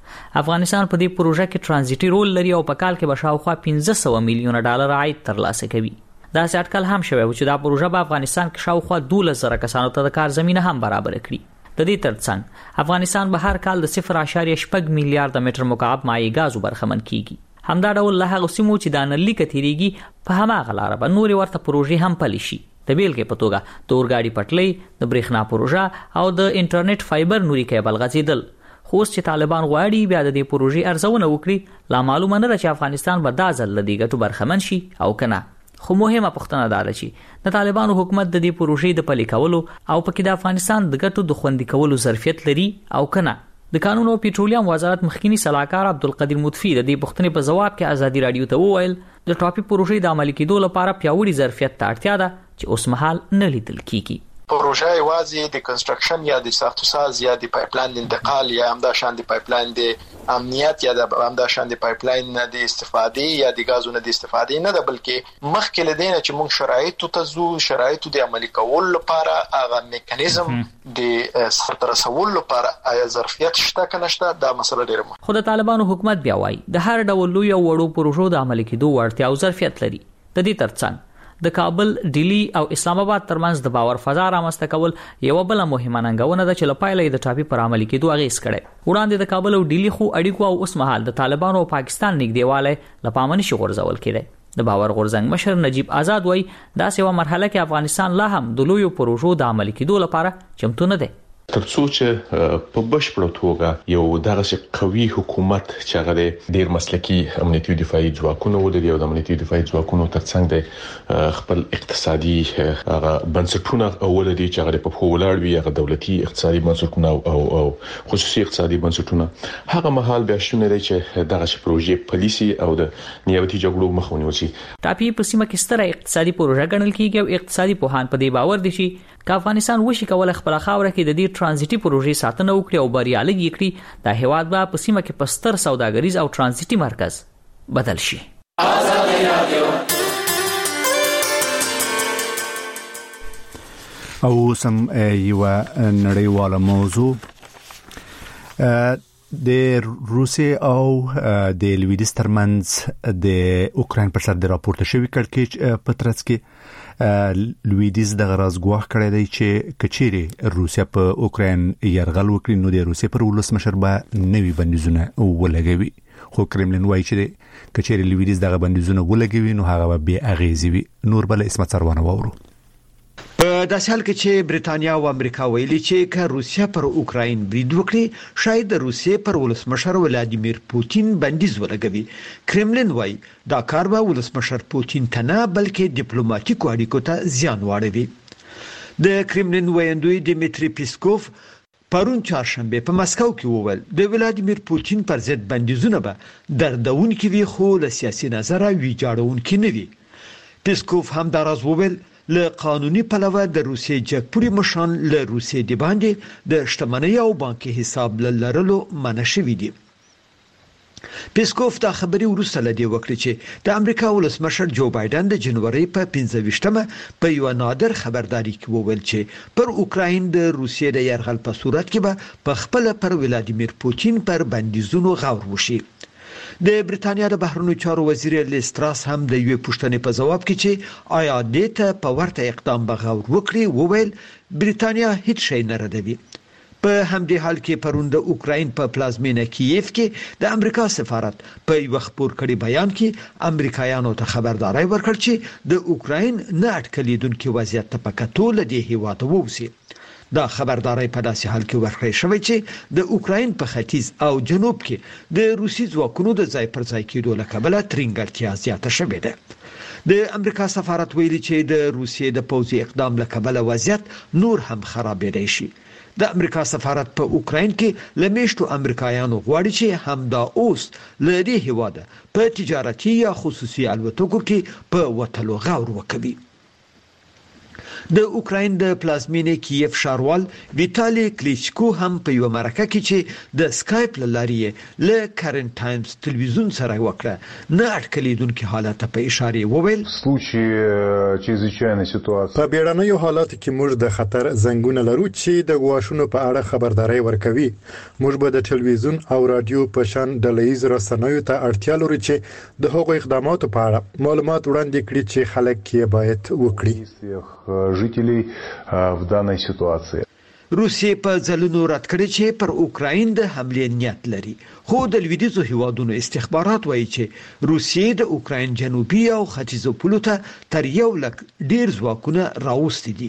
افغانستان په دې پروژه کې ترانزیټي رول لري او په کال کې به شاوخوا پنځه سوه میلیونه ډالر عاید ترلاسه کوي. دا اټکل هم شوی چې دا پروژه په افغانستان کې شاوخوا دولس زره کسانو ته د کار زمينه هم برابر کړي. د دې ترڅنګ افغانستان به هر کال د صفر اعشاریه شپږ میلیارډ متر مکعب مایع غاز برخمن کیږي. همدا ډول له هغه سیمو چې د انرلیک تیریږي په هماغه لار به نورې ورته پروژې هم پلي شي. د بیلګې په توګه د اورګاډي پټلۍ، د برېښنا پروژه او د انټرنیټ فایبر نوري کیبل غځیدل. خو چې طالبان غواړي بیا د دې پروژې ارزونه وکړي، لا معلومه نه ده چې افغانستان به دا ځل له دې ګټو برخمن شي او کنه. خو مهمه پوښتنه دا ده چې د طالبانو حکومت د دې پروژې د پلي کولو او پکې د افغانستان د ګټو د خوندي کولو ظرفیت لري او کنه. د قانون او پېټرولیم وزارت مخکینی صلاحکار عبدالقدیر مطفی د دې پوښتنې په جواب کې ازادي رادیو ته وویل د ټاپي پروژې د عملي کېدو لپاره پیاوړي ظرفیت ته اړتیا ده چې اوس مهال نه لیدل کیږي. پروژه یوازې د کنستراکشن یا د ساختوساز یا د پایپلاین د انتقال یا هم د شان د پایپلاین د امنیت یا د هم د شان د پایپلاین د استفادې یا د غازونو د استفادې نه ده، بلکې مخکې لدینه چې موږ شرایط ته زو شرایط د عملي کول لپاره هغه میکانیزم د سرته رسول لپاره آیا ظرفیت شته کنه شته دا مسله ډیره مهمه. خو د طالبانو حکومت بیا وایي د هر ډول لوی او وړو پروژو د عملي کېدو وړتیا او ظرفیت لري. د دې ترڅنګ د کابل، ډیلی او اسلام آباد ترمنځ د باور فضا رامنځته کول یو بل مهمه ننګونه ده چې لپاره د ټاپي پر عملي کېدو اغیز کړي. وړاندې د کابل او ډیلی خو اړیکو او اوس مهال د طالبانو او پاکستان نږدېواله لپاره نشي غورځول کېږي. د باور غورځنګ مشر نجیب آزاد وایي دا سیمه مرحله کې افغانستان لا هم د لویو پروژو د عملي کېدو لپاره چمتو نه دی. ترڅو چې په بشپړه توګه یو دغه قوي حکومت چې هغه ډیر مسلکي امنیتي دفاعي ځواکونه ولري او د امنیتي دفاعي ځواکونو ترڅنګ د خپل اقتصادي هغه بنسټونه ولري چې هغه په ولاړ وي، هغه دولتي اقتصادي بنسټونه او او خصوصي اقتصادي بنسټونه، هغه مهال بیا شونه لري چې دغه پروژې پالیسي او د نیابتي جګړو مخه ونیول شي. ټاپي په سیمه کې ستره اقتصادي پروژه ګڼل کیږي او اقتصادي پوهان په دې باور دي چې افغانستان وشي کولای خپل خاوره کې د دې ترانزیټي پروژې ساتنه وکړي او بریالي کړي. د هیواد به په سیمه کې پستر سوداګریز او ترانزیټي مرکز بدل شي. او سم یو نړیواله موضوع د روسیې او د لویدیز ترمنځ د اوکراین پر سر د راپورته شوی کړکېچ په ترڅ کې لویدیز د غراز ګواښ کړی دی چې کچيري روسیا په اوکراین يرغل وکړي نو د روسیې پر ولسمشر به نوي بندیزونه ولګوي. خو کرملین وایي چې کچيري لویدیز دغه بندیزونه ولګوي نو هغه به اغیزي وي. نور بل اسمت سروانه وورو. په داسې حال کې چې بریتانیا او امریکا ویلي چې که روسیا پر اوکراین برید وکړي شاید د روسیې پر ولسمشر ولادیمیر پوتین بندیز ولګوي. کرملین وایي دا کار به ولسمشر پوتین ته نه بلکې ډیپلوماټیکو اړیکو ته زیان واړوي. د کرملین ویاندوی دیمیتری پیسکوف پرون چهارشنبه په مسکو کې وویل د ولادیمیر پوتین پر ضد بندیزونه به دردونکي وي خو له سیاسي نظره ویجاړونکي نه وي. پیسکوف هم دا راز وویل له قانوني پلوه د روسیې جګپوري مشران له روسیې د باندې د شتمنۍ او بانکي حساب لرلو منع شوی دي. پیسکوف دا خبري ورسته لدی وکړي چې د امریکا ولسمشر جو بایدن د جنوري په پنځه ویشتمه په یو نادر خبرداري کې وویل چې پر اوکراین د روسیې د يرغل په صورت کې به په خپل پر ولادیمیر پوتین پر بندیزونو غور وشي. د بریتانیا د بهرنیو چارو وزیر لیستراس هم د یوې پوښتنې په جواب کې چې آیا د ته په ورته اقدام بغور وکړي وویل بریتانیا هیڅ شی نه ردوي. په همدې حال کې پرون د اوکراین په پلازمینه کیف کې د امریکا سفارت په یو خبر کړي بیان کې امریکایانو ته خبرداري ورکړ چې د اوکراین نه اټکلیدونکو وضعیت ته پکاتول دی هیواد ووسی. دا خبرداري په داسې حال کې ورکړی شوی چې د اوکراین په ختیځ او جنوب کې د روسي ځواکونو د ځای پر ځای کېدو له کبله ترنګرتیا زیاته شوې ده. د امریکا سفارت ویلي چې د روسیې د پوځي اقدام له کبله وضعیت نور هم خرابېدای شي. د امریکا سفارت په اوکراین کې لمیشتو امریکایانو غواړي چې همدا اوس له دې هیواده په تجارتي یا خصوصي الوتکو کې په وټلو غور وکړي. د اوکراین د پلازمینې کیف شاروال ویتالی کلیچکو هم په یو مرکه کې چې د سکایپ لارې له کرنٹ ټایمز تلویزیون سره وکړه نه اټکلیدونکو حالت په اشاره وویل په بیړنیو حالاتو کې موږ د خطر زنګونه لرو چې د غواښونو په اړه خبرداري ورکوي. موږ به د ټلویزیون او رادیو په شان ډله‌ییز رسنیو ته اړتیا لرو چې د هغو اقداماتو په اړه معلومات وړاندې کړي چې خلک یې باید وکړي. жителей в данной ситуации. روسیې په ځلونو رد کړی چې پر اوکراین د حمله نیت لري، خو د لویدیځو هیوادونو استخبارات وایي چې روسیې د اوکراین جنوبي او ختیځو پولو ته تر یو لک ډیر ځواکونه راوستي دي.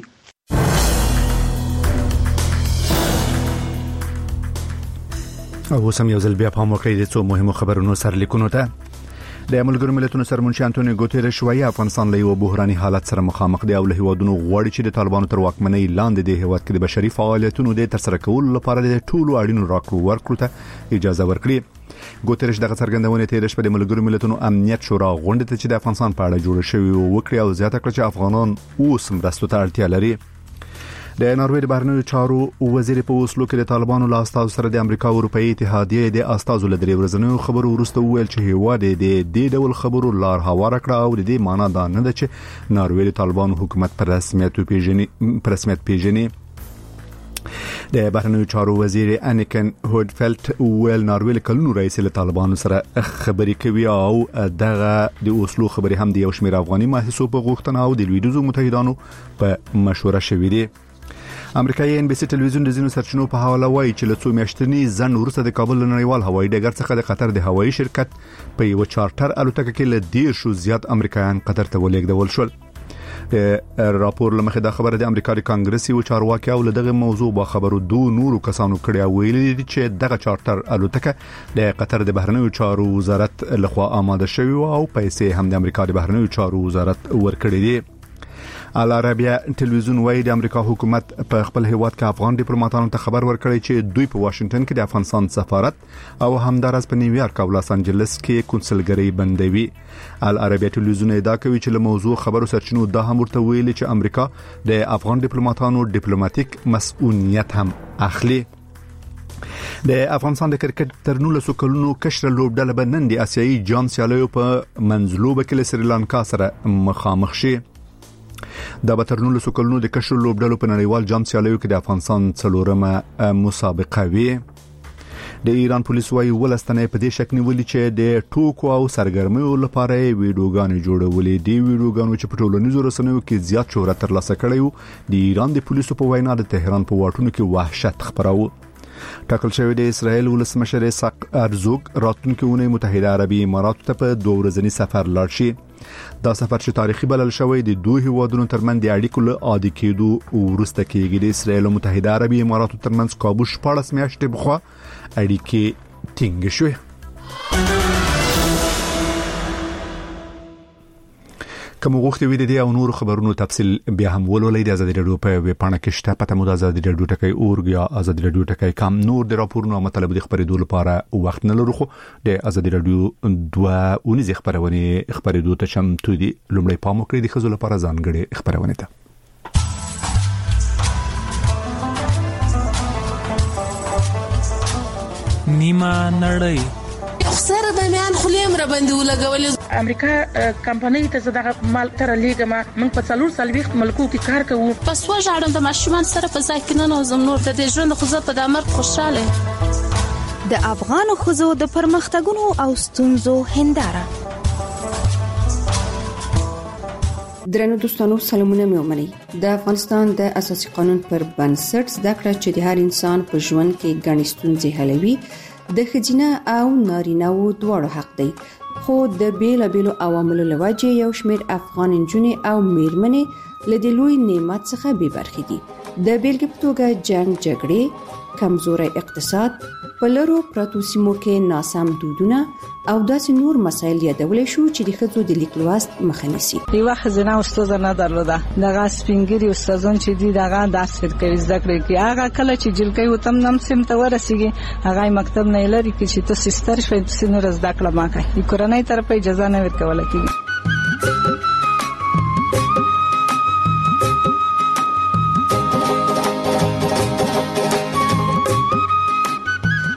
او سم یو ځل بیا په موقع د څو مهمو خبرونو سرلیکونو ته د ملګرو ملتونو سرمنشي انټونیو ګوتيريش وايي افغانستان له یو بحراني حالت سره مخامخ دی او له هیوادونو غواړي چې د طالبانو تر واکمنۍ لاندې د هیواد کې د بشري فعالیتونو د ترسره کولو لپاره د ټولو اړینو راکړو ورکړو ته اجازه ورکړي. ګوتيريش دغه څرګندونه تیر شپه د ملګرو ملتونو امنیت شورا غونډه ته چې د افغانستان په اړه جوړ شوی وکړي او زیاته کړ چې افغانان اوس مرستو ته اړتیا لري. د ناروې د بهرنیو چارو وزیر په اوسلو کې د طالبانو له استازو سره د امریکا او اروپאי اتحادیې د استازو له درې ورځنیو خبرو وروسته ویل چې هیواد د دې ډول خبرو لار هواره کړه او د دې معنی دا نه ده چې ناروې د طالبانو حکومت پر رسمیت پیژني پر رسمیت پیژني. د بهرنیو چارو وزیر انیکن هودفلت ویل ناروې کلونو رئیس له طالبانو سره خبرې کوي او دغه د اوسلو خبرې هم د یو شمېر افغاني محسوب غوښتنه او د لویدیځو متحدانو په مشوره شوې دي. امریکایي ان بي سي ټلویزیون د زینو سرچینو په حواله وایي چې له څو میاشتنی ځنډ وروسته د کابل نړیوال هوایي ډګر څخه د قطر د هوایي شرکت په یو چارټر الوتکه کې له ډیر شو زیات امریکایان قطر ته ولېږدول شول. د راپور لمخې دا خبره د امریکا د کانګرس یو چارواکي او دغه موضوع با خبرو دوه نورو کسانو کړی ویلي چې دغه چارټر الوتکه د قطر د بهرنیو چارو وزارت لخوا آماده شوی او پیسې هم د امریکا د بهرنیو چارو وزارت ورکړي دي. العربیه ټلویزیون وايي د امریکا حکومت په خپل هیواد کې افغان ډیپلوماټانو ته خبر ورکړی چې دوی په واشنگټن کې د افغانستان سفارت او همدارس په نیویارک او لاس انجلس کې کنسولګری بندوي. العربیه ټلویزیون ادعا کوي چې له موضوع خبرو سرچینو دا هم ورته ویلي چې امریکا د افغان ډیپلوماټانو ډیپلوماټیک مسؤلیت هم اخلي. د افغانستان د کرکټ تر نولسو کلونو کشر لوبډله بنن د آسیایي جام سیالیو په منځلوبه کې له سریلانکا سره مخامخ شي. دا به تر نولسو کلونو د کشر لوبډلو په نړیوال جام سیالیو کې د افغانستان څلورمه مسابقه وي. د ایران پولیس وايي ولستانه په دې شک نیولې چې د ټوکو او سرګرمیو لپاره ویډیوګانې جوړولې. دی ویډیوګانو چې په ټولنیزو رسنیو کې زیات شهرت ترلاسه کړی و د ایران د پولیسو په وینا د تهران په واټونو کې وحشت خپراوه. ټاکل شوی د اسرائیل ولسمشر اسحاق هرزوگ راتلونکي اونۍ متحده عربي اماراتو ته په دوه ورځنی سفر لاړ شي. دا سفر چې تاریخي بلل شوی د دوه هیوادونو ترمنځ د اړیکو له عادي کېدو وروسته کېږي. د اسرائیل او متحده عربي اماراتو ترمنځ کابو شپږ میاشتې بخوا اړیکې ټینګ شوې. کوم وخت وی د دې او نور خبرونو تفصیل بیا هم ولولئ د ازادي رادیو په ویب پاڼه کې شته پته مو د ازادي رادیو ټکی اورګ یا ازادي رادیو ټکی کم نور د راپورونو مطلب د خبرېدو لپاره وخت نه لرو خو د ازادي رادیو دوه اونیز خبرونه خبرېدو ته چمتو دي. لومړی پام وکړئ د خزو لپاره ځانګړي خبرونه ته. نیمه نړۍ سره د میان خلیم را باندې ولګولې. امریکا کمپنۍ ته زداغه مال تر لیګه ما من په څلور سالويخت ملکو کې کار کوم. پس وژاړم د ماشومان سره په ځای کې نه نوزم نور د دې ژوند خو زه په دمر خوشاله. د افغان خزو د پرمختګونو او ستونزو هنداره. درنو دوستانو سلامونه مې ومنئ. د افغانستان د اساسي قانون پر بنسټ زده کړه چې د هر انسان په ژوند کې ګڼې ستونزې حلوي د ښځینه او نارینه‌و دواړو حق دی. خو د بیلابیلو عواملو له وجې یو شمېر افغان نجونې او میرمنې له دې لوی نعمت څخه بې برخې دي. د بیلګې په توګه جنګ جګړې، کمزوري اقتصاد، په لرو پرتو سیمو کې ناسم دودونه او داسې نور مسایل یادولې شو چې د ښځو د لیک لوست مخه نیسي. یو خزینه استاد نه درلوده دغه سپینګری استادان چې دي دغه داسې کوي زده کړې کې هغه کله چې جلګي وتم نم سم ته ورسیږي هغه مکتب نه لري کې چې تاسو ستر شوي تاسو نور زده کړه ما کوي د کورنۍ طرفه اجازه نه ورکول کېږي.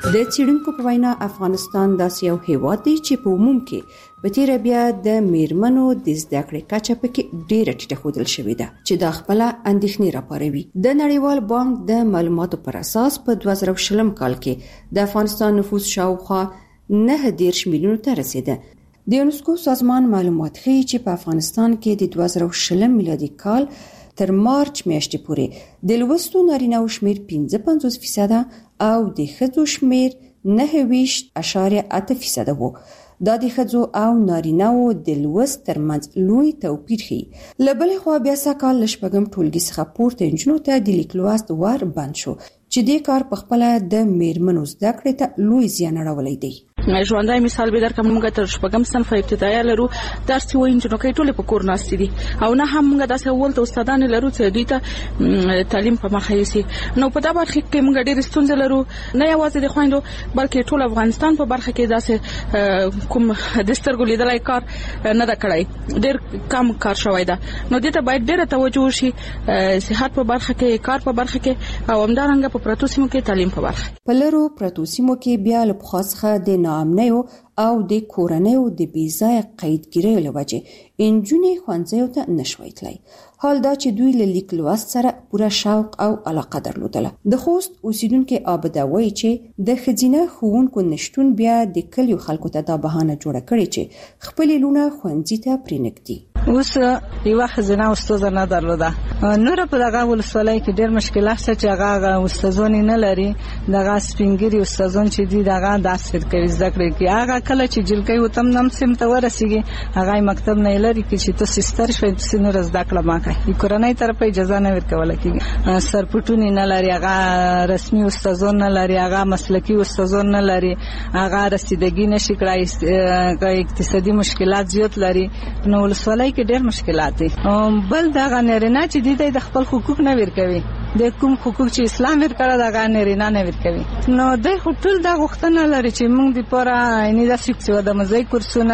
د چیرونکو په وینا افغانستان داسې یو هیواد دی چې په عموم کې په تیر بیا د میرمنو د زده کړې کچه پکې ډیره ټیټه ښودل شوې ده چې د خپل اندېښنې راپاروي. د نړیوال بانک د معلوماتو پر اساس په دوه زره شلم کال کې د افغانستان نفوس شاوخوا نه دیرش میلیونو ته رسیده. د یونسکو سازمان معلومات ښیي چې په افغانستان کې د دوه زره شلم میلادي کال تر مارچ میاشتې پورې د لوستو نارینه‌و شمیر پنځه پنځوس فیصد او د ښځو شمیر نهه ویشت اعشاریه اته فیصد وو. دا د ښځو او نارینه‌و د لوست ترمنځ لوی توپیر ښیي. له بلې خوا بیا سږ کال له شپږم ټولګي څخه پورته نجونو ته د لیک لوست ور بند شو چې دې کار په خپله د میرمنو زده کړې ته لوی زیان اړولی دی. ژوندۍ مثال به درکړم، موږ تر شپږم صنف ابتدایي لرو، درس وایي نجونو کې ټول په کور ناست دي او نه هم موږ داسې اول ته استادان لرو چې دوی ته تعلیم په مخه یوسي. نو په دا برخه کې موږ ډېر ستونزې لرو، نه یوازې د خویندو بلکې ټول افغانستان په برخه کې داسې کوم د سترګو لیدلای کار نه دا کړی، ډېر کم کار شوی ده. نو دې ته باید ډېر توجه وشي، صحت په برخه کې، کار په برخه کې او همدارنګه په پرتو سیمو کې تعلیم په برخه. په لرو پرتو سیمو کې بیا له پخوا څخه د ناامنیو او د کورنیو د بېځایه قیدګیریو له وجې نجونې ښوونځیو ته نشوی تللی. حال دا چې دوی له لیک لوست سره پوره شوق او علاقه درلودله. د خوست اوسیدونکي عابده وایي چې د ښځینه ښوونکو نشتون بیا د کلیو خلکو ته دا بهانه جوړه کړې چې خپلې لوڼه ښوونځي ته پرېنږدي. اوس یو ښځینه استاده نه درلوده. نور په دغه ولسوالۍ کې ډېر مشکلات شته چې هغه استادونه نه لري. دغه سپینګری استادان چې دي دغه داسې کوي زده کړې کې هغه کله چې جلکې وتم نم سم ته ورسیږي هغه مکتب نه لري چې تاسو ستر شوي تاسو نور زده کړه ما کوي. کورنۍ طرف اجازه نه ورکول کېږي. سرپټونی نه لري، هغه رسمي استادان نه لري، هغه مسلکی استادان نه لري، هغه رسیدګي نشي کړای، اقتصادي مشکلات زیات لري. نو ولسوالۍ کې ډېر مشکلات دي. بل دا غنرینه چې دي د خپل حقوق نه ورکوي، د کوم حقوق چې اسلام ورکړه دا غنرینه نه ورکوي. نو د ټول دا غوښتنه لري چې موږ د پوره نه د سیکسو د مزای کورسونه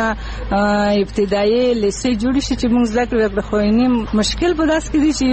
ابتدایي لیسې جوړ شي چې موږ زده کړو. خو یې مشکل په داس کې دي چې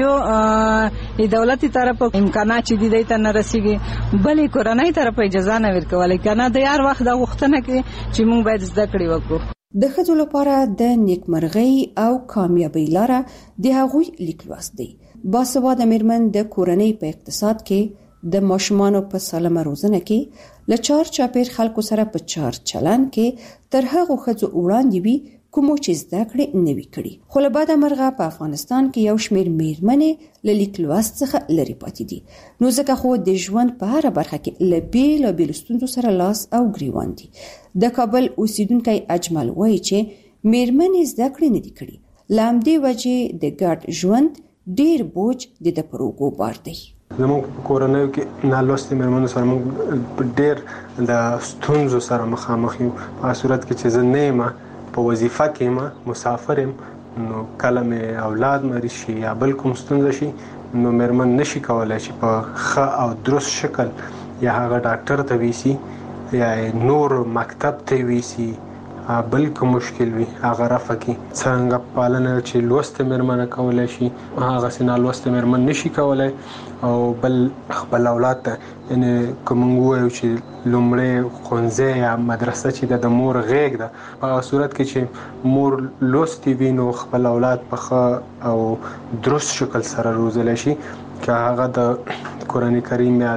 یو د دولتي طرف امکانات چې دي ته نه رسیږي، بلې کورنۍ طرف اجازه نه ورکول کنه. د یار وخت دا غوښتنه کوي چې موږ باید زده کړې وکړو. د ښځو لپاره د نیکمرغۍ او کامیابۍ لاره د هغوی لیک لوست دی. باسواده میرمن د کورنۍ په اقتصاد کې، د ماشومانو په سالمه روزنه کې، له چار چاپیر خلکو سره په چار چلن کې تر هغو ښځو وړاندې وي کومو چې زده کړې نه وي کړي. خو له بده مرغه په افغانستان کې یو شمېر میرمنې له لیک لوست څخه لرې پاتې دي. نو ځکه خو د ژوند په هره برخه کې له بېلابېلو ستونزو سره لاس او ګریوان دي. د کابل اوسیدونکی اجمل وایي چې میرمنې زده کړې نه دي کړي. له همدې وجې د ګډ ژوند ډېر بوج د ده پر اوږو بار دی. زموږ په کورنیو کې نالوستې میرمنو سره موږ ډېر د ستونزو سره مخامخ یو. په صورت کې چې زه نه یم په وظیفه کې یم، مسافر یم، نو کله مې اولاد مریض شي یا بل کوم ستونزه شي نو میرمن نشي کولی چې په ښه او درست شکل یا هغه ډاکټر ته ویسي یا نور مکتب ته ویسي، بل کوم مشکل وي هغه رفع کی. څنګه پالنه چې لوستې میرمن کولی شي هغه سینا لوستې میرمن نشي کولی. او بل خپل اولاد ته یعنی کوم وایو چې لومړی ښوونځی یا مدرسه چې د مور غېږ ده، په صورت کې چې مور لوستې وي نو خپل اولاد په ښه او درست شکل سره روزلی شي. که هغه د قرآن کریم یا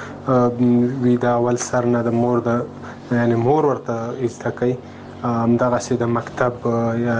د وی د اول سر نه د مور د یعنی مور ورته زده کوي، همدغسې د مکتب یا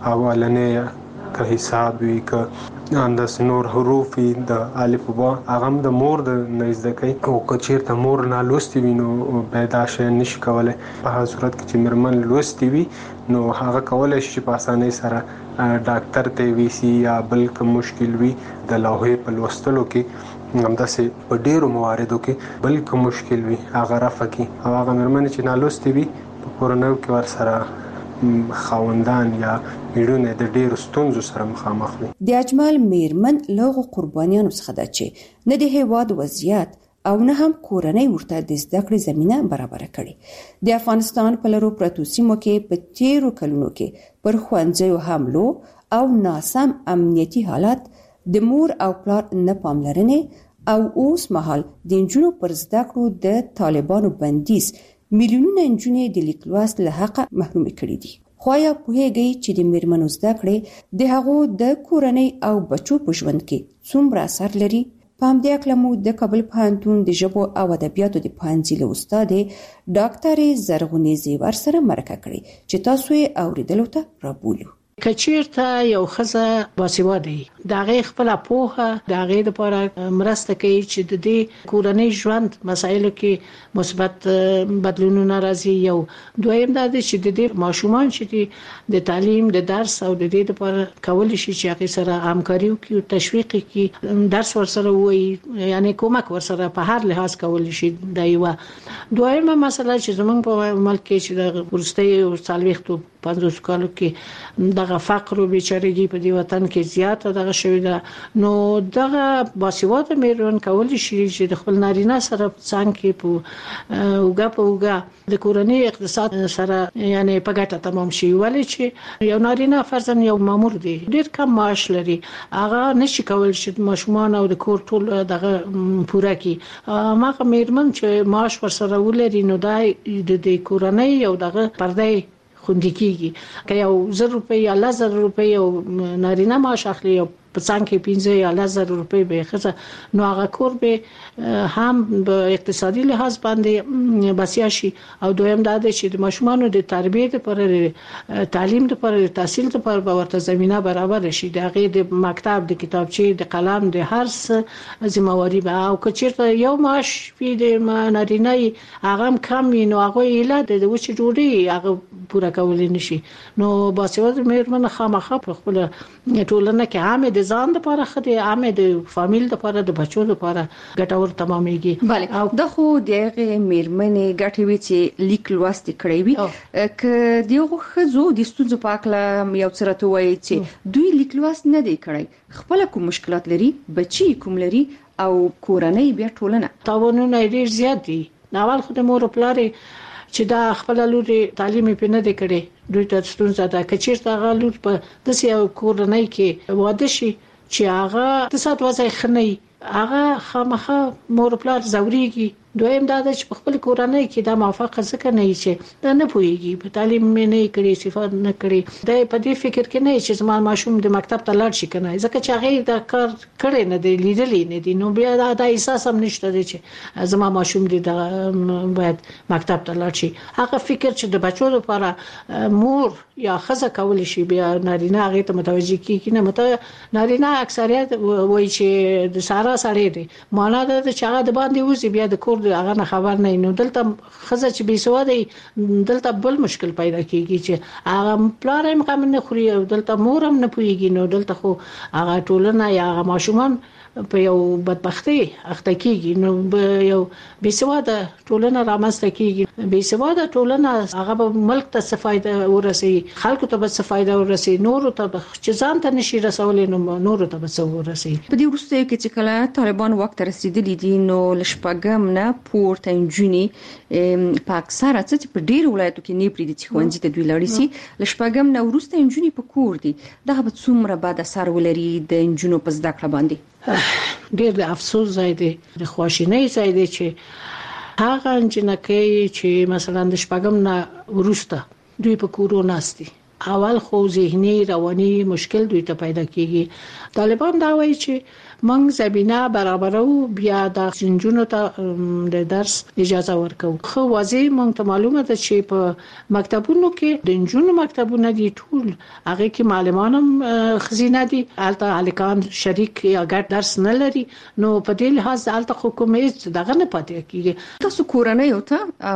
اولنې که حساب وي که همداسې نور حروف وي د الف و با هغه هم د مور د نه زده کوي. او که چېرته مور نالوستې وي نو بیا دا شی نشي کولی. په هغه صورت کې چې میرمن لوستې وي نو هغه کولی شي چې په اسانۍ سره ډاکټر ته ویسي یا بل کوم مشکل وي د لوحې په لوستلو کې، همداسې په ډېرو مواردو کې بل کوم مشکل وي هغه رفع کړي. او هغه میرمنې چې نالوستې وي په کورنیو کې ورسره خاوندان یا میړونه د ډېرو ستونزو سره مخامخ دي. د اجمل میرمن له قربانیانو څخه ده چې نه د هیواد وضعیت او نه هم کورنۍ ورته د زده کړې زمینه برابره کړي. د افغانستان په لرو پرتو سیمو کې په تیرو کلونو کې پر ښوونځیو حملو او ناسم امنیتي حالت، د مور او پلار نه پاملرنې او اوس مهال د نجونو پر زده کړو د طالبانو بندیز میلیونونه نجونې د لیک لوست له حق محروم کړي دي. خو یا پوهیږي چې د میرمنو زده کړې د هغو د کورنۍ او بچو په ژوند کې څومره اثر لري؟ په همدې اړه مو د کابل پوهنتون د ژبو او ادبیاتو د پوهنځي له استاد ډاکټر زرغونې زیور سره مرکه کړې چې تاسو یې اوریدلو ته رابولو. کچیرته یو خزه باسواده دا غي خپل پوهه دا غي د لپاره مرسته کوي چې د دې کورنۍ ژوند مسایلو کې مثبت بدلونونه راځي. یو دویم دا چې د دې ماشومان چې د تعلیم د درس او د دې لپاره کول شي چې هغه سره همکاري وکړي او تشویق کړي، درس ورسره وایي، یعنی کومک ورسره په هر لحاظ کول شي. دا یو دویمه مسله چې زمونږ په ملک کې چې د ورستي او سالويختو پنځوس کالو کې دغه فقر او بیچارهګي په دې وطن کې زیاته دغه شوې ده، نو دغه باسواده میرمن کول شي چې د خپل نارینه سره څنګه په اوګه په اوګه د کورنۍ اقتصاد سره یعنی په ګټه تمام شي. ولې چې یو نارینه فرضاً یو مامور دی، ډیر کم معاش لري، هغه نشي کولای چې ماشومان او د کور ټول دغه پوره کړي. ماغه میرمن چې معاش ورسره ولري نو دا د کورنۍ او دغه پردې خوندې کیږي. که یو زر روپۍ یا لزر روپۍ او نارینه معاش اخلي او په څنګه کې پنځه یا لزر روپۍ به خزه، نو هغه کور به هم په اقتصادي لحاظ باندې بسیا شي. او دویم دا دی چې د ماشومانو د تربیې لپاره، تعلیم لپاره، تحصیل لپاره به ورته زمينه برابر شي. د هغه د مکتب، د کتابچې، د قلم، د هر څه ذمہواری به او کچیرته یو معاش په د نارینه هغه کم نو هغه اله د وچ جوړي هغه پوره کول نشي. نو باسواده میرمن خامخا په خپل ټولنه کې عامه د ځان لپاره خدي، عامه د فامیل لپاره، د بچو لپاره ګټور تمامېږي. بله دا خو دغه میرمنې ګټې وی چې لیک لوست کړی وي، ک دیغه خزو د ستونزو په اړه یو څه راته وایي چې دوی لیک لوست نه دی کړی، خپل کوم مشکلات لري، بچي کوم لري او کورنۍ بیا ټولنه تاوانونه ډیر زیات دي. اول خو د مور او پلار چې دا خپل لوري تعلیم په نه دی کړي، دوی ته ستونزه ده. کچیرته هغه لور په داسې یو کورنۍ کې واده شي چې هغه د سات وځي خنۍ، هغه خامخا مور پلار زوريږي. دویم دا چې په خپل کورنۍ کې دا موافقه ځکه نه چې دا نه پويږي، په تعلیم مې نه کړی، صفات نه کړی، دا په دې فکر کې نه چې زما ماشوم د مکتب ته لاړ شي کنه، ځکه چې هغه دا کار کړی نه دی، لیدلی نه دی، نو بیا دا د احساس هم نشته دی چې زما ماشوم دې باید مکتب ته لاړ شي. هغه فکر چې د بچو لپاره مور یا خزه کول شي بیا نارینه هغه ته متوجي کیږي نه. مته نارینه اکثریت وایي چې د سارا سړی دی، معنا دا چې هغه د باندې وځي بیا د کور هغه نه خبر نه. نو دلته خزه چې بي سواده دلته بل مشکل پیدا کیږي چې هغه پلار هم غم نه خوري او دلته مور هم نه پويږي. نو دلته خو هغه ټولنه یا هغه ماشومان په یو بدبختی اخته کیږي. نو یو بي سواده ټولنه رامنځته کیږي. بي سواده ټولنه هغه به ملک ته څه فائدہ ورسي، خلکو ته به څه فائدہ ورسي، نور ته چې ځان ته نشي رسولې نو نور ته به څه ورسي. په دې وروسته کې چې کله طالبان وخت رسیدلی دي نو لشپګم نه پورته انجونی په اکثره چې په ډیر ولایتو کې نه پریدي چې خوندې ته دوی لړی سي. لشپګم نه ورسته انجونی په کور دي، دغه به څومره بعد اثر ولري د انجونو په زده کړه باندې؟ ډیر د افسوس ځای دی، د خواشینۍ ځای دی چې هغه انجنکې چې مثلا د شپږم نه ورسته دوی په کورو ناستي، اول خو ذهني رواني مشکل دوی ته پیدا کیږي. طالبان دا وایي چې موږ زمينه برابرو، بیا د سنجونو ته د درس اجازه ورکو. خو واضح موږ ته معلومه ده چې په مکتبونو کې د انجونو مکتبونه دي ټول هغه کې معلمان هم خزینه دي، البته الکان شریک یا ګډ درس نه لري. نو په دې لحاظ البته حکومت دغه نه پاتې کیږي. تاسو کورنۍ او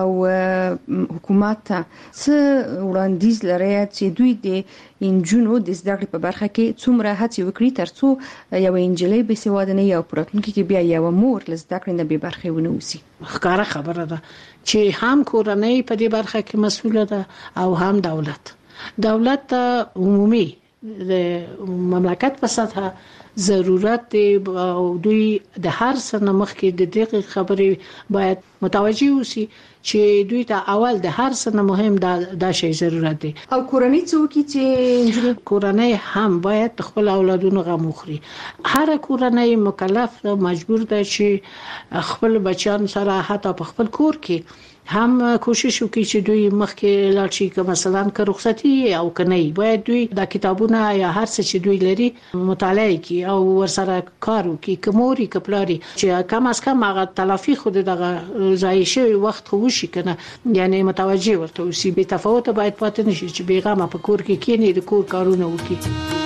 او حکومت ته څه وړاندیز لري چې دوی د انجونو د زده کړې په برخه کې څومره هڅې وکړي ترڅو یو انجلۍ به سواده نه یو پراتونکو کې بیا یو مور له زده کړې نه به برخه ونه وسی؟ ښکاره خبره ده چې هم کورنۍ په دې برخه کې مسؤله ده او هم دولت. دولت عمومي د مملکت په سطح ضرورت دی او دوی د هر څه مخکې د دې خبرې باید متوجي اوسي چې دوی ته اول د هر څه مهم دا د شی ضرورت دی. او کورنۍ څوک چې کورنۍ هم باید خپل اولادونو غم وخوري. هر کورنۍ مکلف مجبور ده چې خپل بچیان سره حتی په خپل کور کې هم کوشش وکړي چې دوی مخکې لاړ شي، که مثلا که رخصتي او کني باید دوی د کتابونو یا هر څه چې دوی لري مطالعه کوي او ورسره کار وکړي، کموري کپلاري چې کم از کم هغه تلافي خود دغه ځای شوی وخت خو شي کنه، یعنی متوجي ورته اوسي. به تفاوت باید پاتې نشي چې بیغمه په کور کې کینی د کور کارونه وکړي.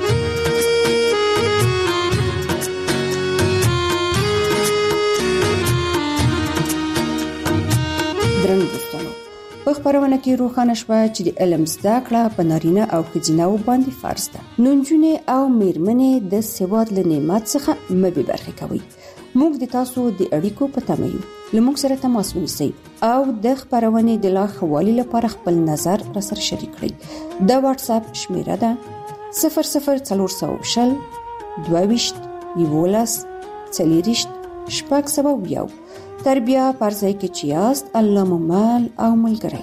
درنو دوستانو، په خبرونه کې روښانه شوه چې د علم زده کړه په نارینه او ښځینه باندې فرض ده. نو نجونې او میرمنې د سواد له نعمت څخه مه بې برخې کوئ. موږ د تاسو د اړیکو په تمه یو. له موږ سره تماس ونیسئ او د خبرونې د لا ښه والي لپاره خپل نظر راسره شریک کړئ. د واتس اپ شمیره ده صفر صفر څلور سوه شل دوه ویشت یوولس څلېرویشت شپږ سوه یو. تر بیا پر ځای کې چې یاست، الله مو مل او ملګری.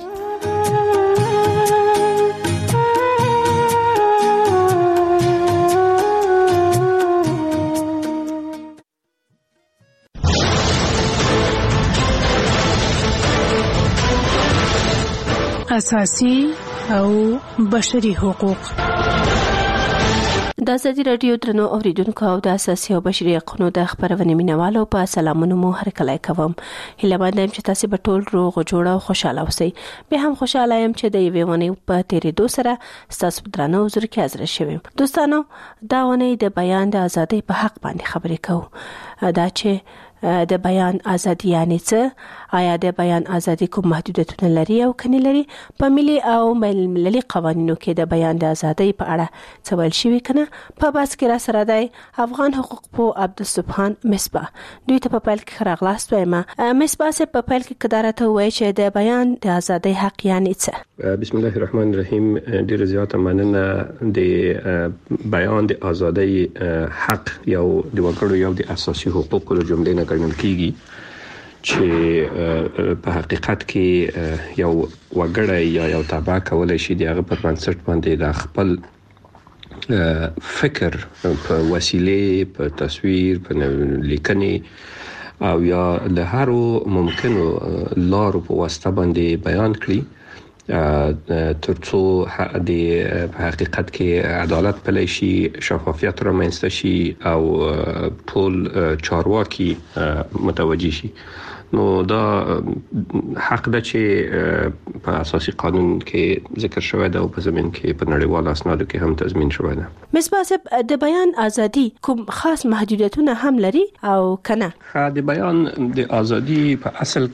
اساسي او بشري حقوق. د ازادي رادیو درنو اوریدونکو او د اساسي او بشري حقوقو د خبرونې مینوالو په سلامونو مو هرکلی کوم. هیله مند یم چې تاسو به ټول روغ جوړ او خوشاله اوسئ. به هم خوشاله یم چې د یوې ونې په تیرېدو سره ستاسو درنو حضور کې حاضر شوم. دوستانو، دا ونې د بیان د ازادۍ په حق باندې خبرې کوو. دا چې د بیان ازادي یعنی څه؟ آیا د بیان ازادي کوم محدودیتونه لري او کني لري؟ په ملي او بین المللي قوانینو کې د بیان د ازادۍ په اړه څه ویل شوی کنه؟ په بحث کې را سره دی افغان حقوق پو عبدالسبحان مصباح. دوی ته په پیل کې راغلاست وایم. مصباح سه په پیل کې قدرت وایي چې د بیان د ازادۍ حق یعنی څه؟ بسم الله الرحمن الرحیم. ډیر زیاته مننه. د بیان د ازادۍ حق یو د وګړو یو د اساسي حقوقو له جملې نه ګڼل کیږي چې په حقیقت کې یو وګړی یا یو تابع کولای شي د هغه پر بنسټ باندې د خپل فکر په وسیله، په تصویر، په لیکنې او یا له هر ممکنو لارو په واسطه باندې بیان کړي ترڅو د حقیقت کې عدالت پلی شي، شفافیت رامنځته شي او ټول چارواکي متوجي شي. نو دا حق ده چې په اساسي قانون کې ذکر شوی ده او په زمين کې په نړیوالو اسنادو کې هم تضمین شوی ده. مصباح صاحب، د بیان ازادي کوم خاص محدودیتونه هم لري او کنه؟ د بیان د ازادي په اصل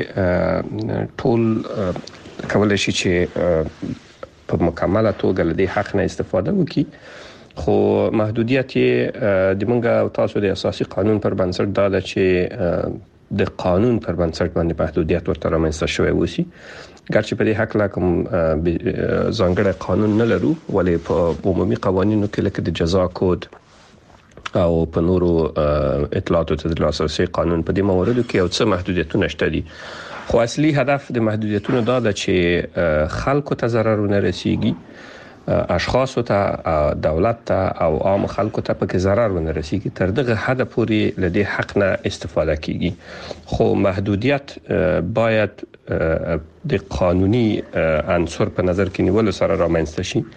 کې ټول کولای شي چې په مکمله توګه له دې حق نه استفاده وکړي، خو محدودیت د موږ او تاسو د اساسي قانون پر بنسټ دا ده چې د قانون پر بنسټ باندې محدودیت ورته رامنځته شوی وسی. ګرچې په دې حق لا کوم ځانګړی قانون نه لرو، ولې په عمومي قوانینو کې لکه د جزا کود او په نورو اطلاعاتو ته د لاسرسي قانون په دې مواردو کې یو څه محدودیتونه شته دي. خو اصلي هدف د محدودیتونو دا ده چې خلکو ته ضرر نه رسیږي، اشخاص ته، دولت ته او عام خلکو ته پکې ضرر نه رسیږي. تر دغه حد پورې له دې حق نه استفاده کیږي. خو محدودیت باید د قانوني عنصر په نظر کې نیول سره رامنځته شي.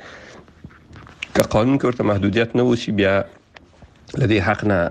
که قانون کې ورته محدودیت نه وسی، بیا له دې حق نه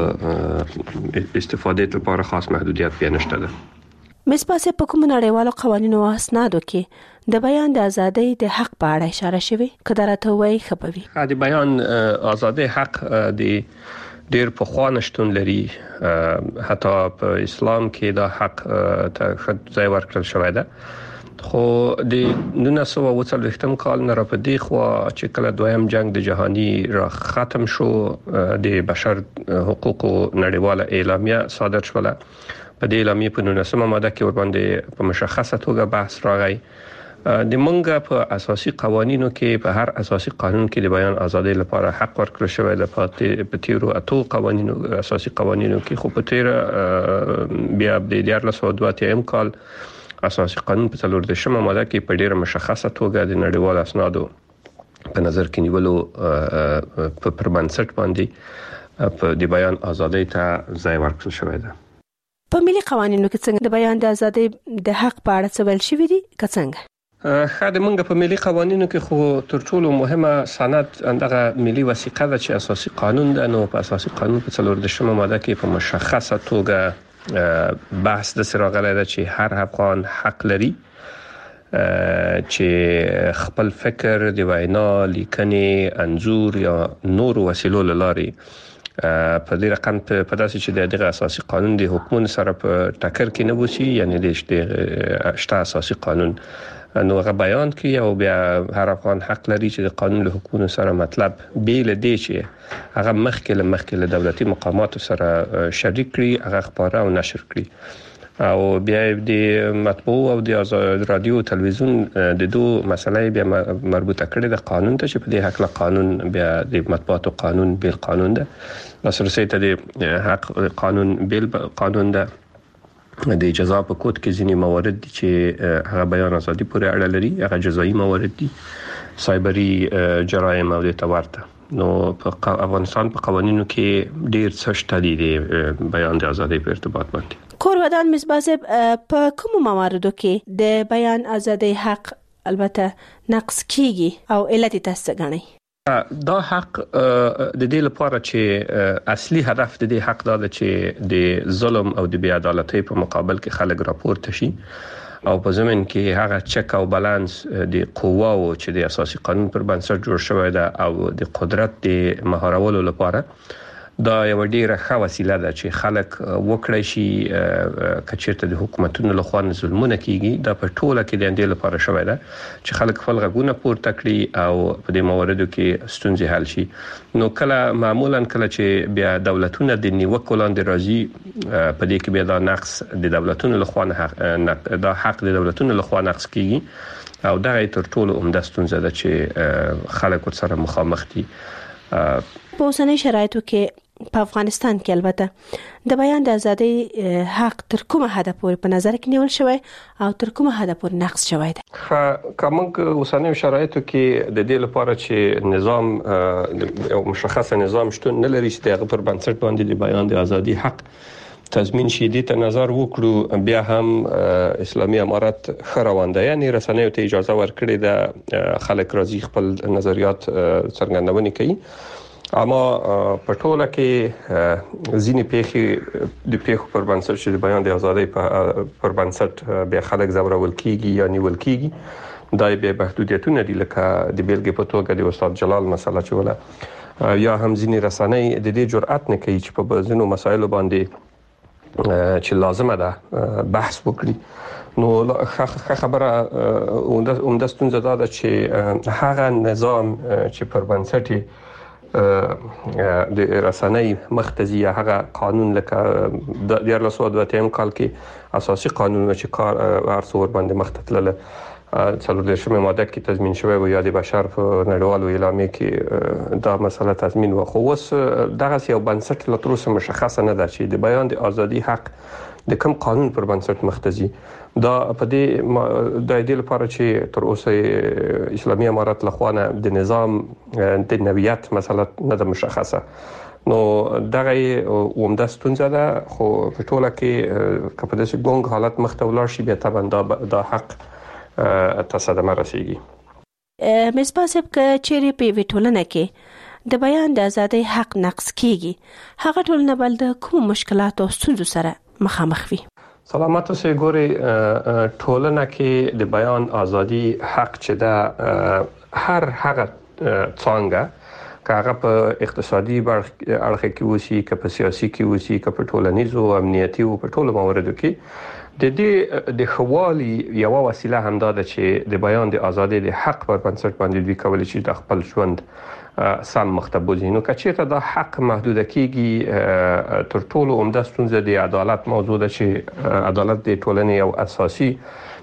په استفاده لپاره خاص محدودیت بیا نشته ده. مصباح صاحب، په کوم نړیوالو قوانینو او اسنادو کې د بیان د ازادۍ د حق په اړه اشاره شوی؟ که درته وایي خبري. د بیان ازادۍ حق د ډیر په خوا نشټون لري. حتی په اسلام کې دا حق ته ځای ورکړل شوی ده. خو د نولس سوه اوه څلوېښتم کال نه را په دې خوا چې کله دویم جنگ د جهانی را ختم شو، د بشر حقوقو نړیواله اعلامیه صادر شوله. په دې اعلامیه په نولسمه ماده کې ور باندې په مشخصه توګه بحث راغی د منګه په اساسي قوانینو کې په هر اساسي قانون کې د بیان ازادۍ لپاره حق ورکړل شوی د په تیرو اتو قوانینو اساسي قوانینو کې خو په تیر بیا د دیار له سو دوه اتیا کال اساسي قانون په څلور دشمه ماده کې په ډیره مشخصه توګه د نړیوال اسنادو په نظر کې نیولو په پربنسټ باندې په د بیان ازادۍ ته ځای ورکړل شوی دی. په ملي قوانینو کې څنګه د بیان د ازادۍ د حق په اړه څه ویل شوی دی که څنګه؟ خاله منګه په ملي قوانینو کې خو تر ټولو مهمه سند اندغه ملي وثیقه ده چې اساسي قانون ده. نو په اساسي قانون په څلور دشمه ماده کې په مشخصه توګه بحث د سراغله ده چې هر افغان حق لري چې خپل فکر د وینا، لیکنې، انځور یا نور وسیلو لارې په دې رقم په داسې چې دغه اساسي قانون د حکومت سره په ټکر کې نه وسی، یعنی د شته اساسي قانون نو هغه بیان کوي او بیا هر افغان حق لري چې د قانون له حکومت سره مطلب بیل دی چې هغه مخکې له مخکې له دولتي مقاماتو سره شریک کړي، هغه خبره او نشر کړي او بیا د مطبوع او د رادیو او تلویزیون د دوه مسلې بیا مربوطه کړي د قانون ته چې په دې حق له قانون بیا د مطبوعاتو قانون بیل قانون ده، لاسرسي ته د حق قانون بیل قانون ده. د جزا په کود کې ځینې موارد دي چې هغه بیان ازادي پورې اړه لري، هغه جزایي موارد دي، سایبري جرایم او د تورته. نو په افغانستان په قوانینو کې ډیر څه شته دي د بیان د ازادۍ په ارتباط باندې. کور ودان مصباح صاحب په کوم مواردو کې د بیان ازادۍ حق البته نقص کیږي او علت تاسو غنئ؟ دا حق د دې لپاره چې اصلي هدف د دې حق دا ده چې د ظلم او د بې عدالتۍ په مقابل کې خلک راپورته شي او په ضمن کې هغه چک او بالانس د قواو چې د اساسي قانون پر بنسټ جوړ شوی ده او د قدرت د مهارولو لپاره دا یو ډیره ښه وسیله ده چې خلک وکړي شي کچېرته د حکومتونو له خوا ظلمونه کیږي. دا په ټوله کې د اندې لپاره شوی ده چې خلک خپل غږونه پورته کړي او په دې مواردو کې ستونزې حل شي. نو کله معمولا کله چې بیا دولتونه د نیوکو لاندې راځي په دې کې بیا دا نقص د دولتونو له خوا دا حق د دولتونو له خوا نقص کیږي او دا تر ټولو عمده ستونزه ده چې خلک ورسره مخامخ دي. په اوسنۍ شرایطو کې په افغانستان کې البته د بیان د ازادۍ حق تر کومه حد پورې په نظر کې نیول شوی او تر کومه حد پورې نقص شوی دی؟ کومه اوسنۍ شرایطو کې د دې لپاره چې نظام یو مشخص نظام شتون نه لري چې دغه پر بنسټ باندې د بیان د ازادۍ حق تضمین شي، دې ته نظر وکړو بیا هم اسلامي امارت خروان ده، یعنی رسنیو ته اجازه ورکړي د خلک راځي خپل نظریات څرګندونې کوي. اما په ټوله کې ځینې پیښې د پیښو پر بنسټ چې د بیان د ازادۍ پر بنسټ بیا خلک زورول کیږي یا نیول کیږي، دا به محدودیتونه دي لکه د بیلګې په توګه د استاد جلال مسله چې ولا یا هم ځینې رسنۍ د دې جرأت نه کوي چې په ځینو مسایلو باندې چې لازمه ده بحث وکړي. نو ښه خبره عمده ستونزه دا ده چې هغه نظام چې پر بنسټ د رسنۍ مختزي هغه قانون لکه د دیار له سو دوه اتیا کال کې اساسي قانون چې کار هر څور باندې مختتلله څلور دشمه ماده کې تضمین شوی و یا د بشر په نړیوالو اعلامیه کې دا مسله تضمین و. خو اوس دغه یو بنسټ لا تر اوسه مشخصه نه ده چې د بیان د ازادي حق د کوم قانون پر بنسټ مختزي. دا په دې د دې لپاره چې تر اوسه اسلامي امارت له خوانه د نظام د نویت مسله نه ده مشخصه. نو دغه عمده ستونزه ده، خو په ټوله کې که په داسې ګونګ حالت مخ ته ولاړ شي بیا طبعا دا دا حق تصادم رسیږي. مصباح صاحب که چیرې په ویټولنه کې د بیان د ازادۍ حق نقص کیږي، هغه ټولنه بل د کوم مشکلات او ستونزو سره مخامخ وي؟ سلامت اوسئ. ګوري ټولنه کې د بیان ازادي حق چې ده هر هغه څنګه که هغه په اقتصادي اړخ کې وسی، که په سیاسي کې وسی، که په ټولنیزو او امنیتي او په ټولو مواردو کې د دې د خوالي یو وسیله هم ده چې د بیان د ازادۍ د حق پر بنسټ باندې دوی کولی شي د خپل ژوند سم مختبوزي. نو کچېته دا حق محدود کیږي تر ټولو عمده ستونزه د عدالت موضوع ده چې عدالت د ټولنې یو اساسي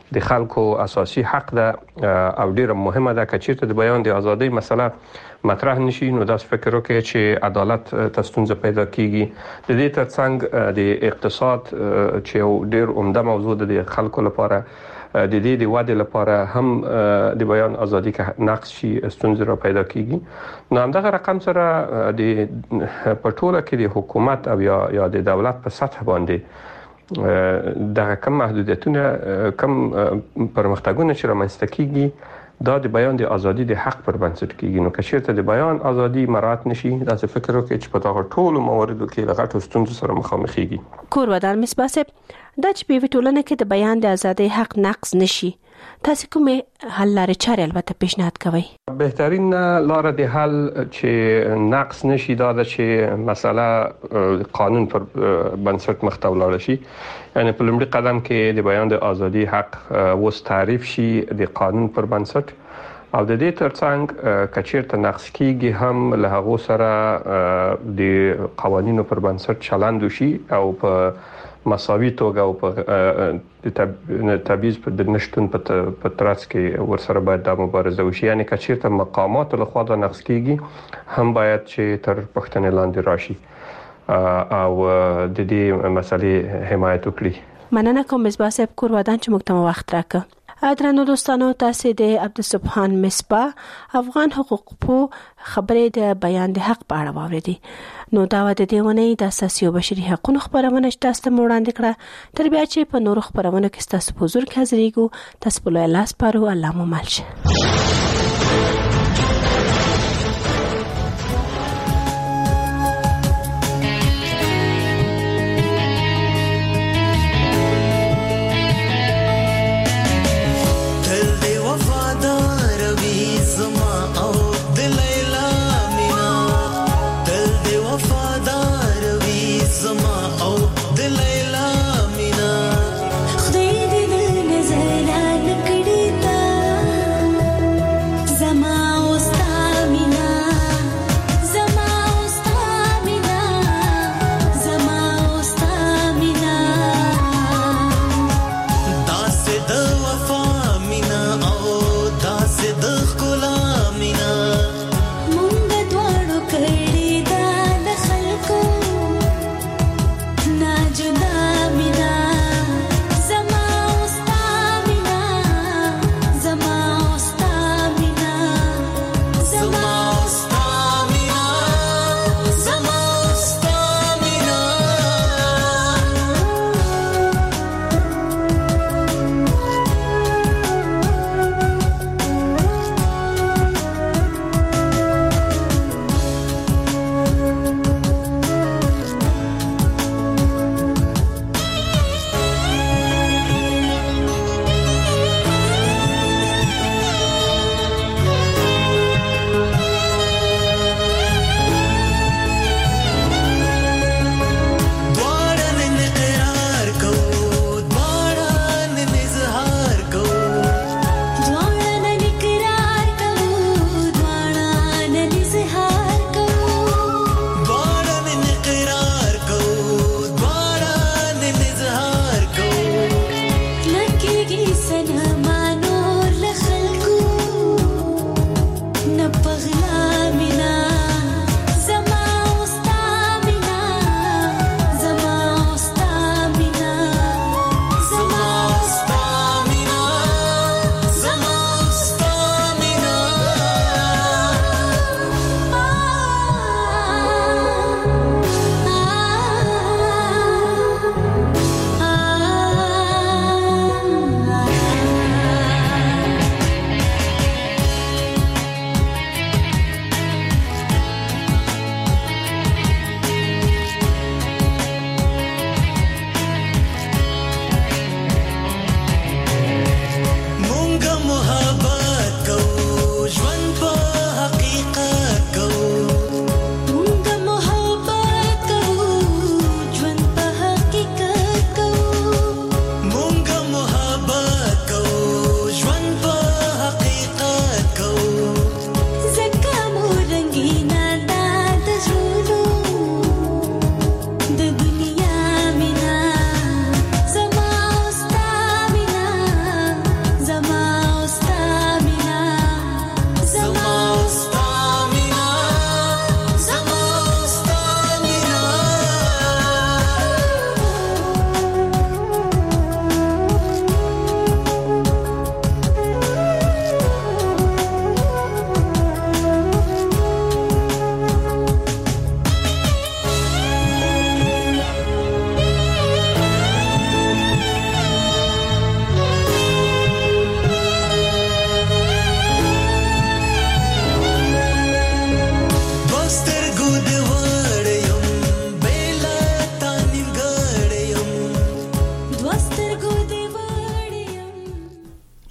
د خلکو اساسي حق ده او ډیره مهمه ده. کچیرته د بیان د ازادۍ مسله مطرح نشي نو دا فکر وکړي چې عدالت ته ستونزه پیدا کیږي. د دې ترڅنګ د اقتصاد چې ډیر عمده موضوع ده د خلکو لپاره، د دې د وادي لپاره هم د بیان ازادي کې نقص شي ستونزه را پیدا کیږي. نو همدغه رقم سره د پټوله کې د حکومت او یا یا د دولت په سطح باندې دا کم محدودیتونه کم پرمختګونه چې رامنځته کیږي دا د بیان د ازادي د حق پر بنسټ کیږي. نو که چیرته د بیان ازادي مراعات نشي دا څه فکر وکړي چې په دغه ټولو مواردو کې لغټو ستونزو سره مخامخېږي. کورودان مصباح صاحب دا چې په ټولنه کې د بیان د ازادۍ حق نقص نشي تاسو کومه حل لارې چارې البته پیشنهاد کوئ؟ بهترین لار د حل چې نقص نشي دا ده چې مسله قانون پر بنسټ مخته ولاړ شي. یعنی په لومړي قدم کې د بیان د ازادي حق وس تعریف شي د قانون پر بنسټ او د دې ترڅنګ کچیرته نقص کیږي هم له هغه سره د قوانینو پر بنسټ چلند وشي او په مساوي توګه او په تبعیض په نشټون په ترڅ کې ورسره باید د مبارزه وشي. یعنی کچیرته مقامات له خوا د نقص کیږي هم باید چې تر پښتنې لاندې راشي او د دې مسلې حمایت وکړي. مننه کوم مصباح صاحب کورودان چې موږ ته وخت راکړ. درنو دوستانو تاسو د عبدالسبحان مصباح افغان حقوق په خبرې د بیان د حق په اړه واوریدي. نو دا د دیونه د اساسي او بشري حقوقو خبرونه چې تاسو ته وړاندې کړه تر بیا چې په نورو خبرونو کې تاسو په حضور کې حاضرېږو. تاسو په الله سپارو. الله مو مل شه.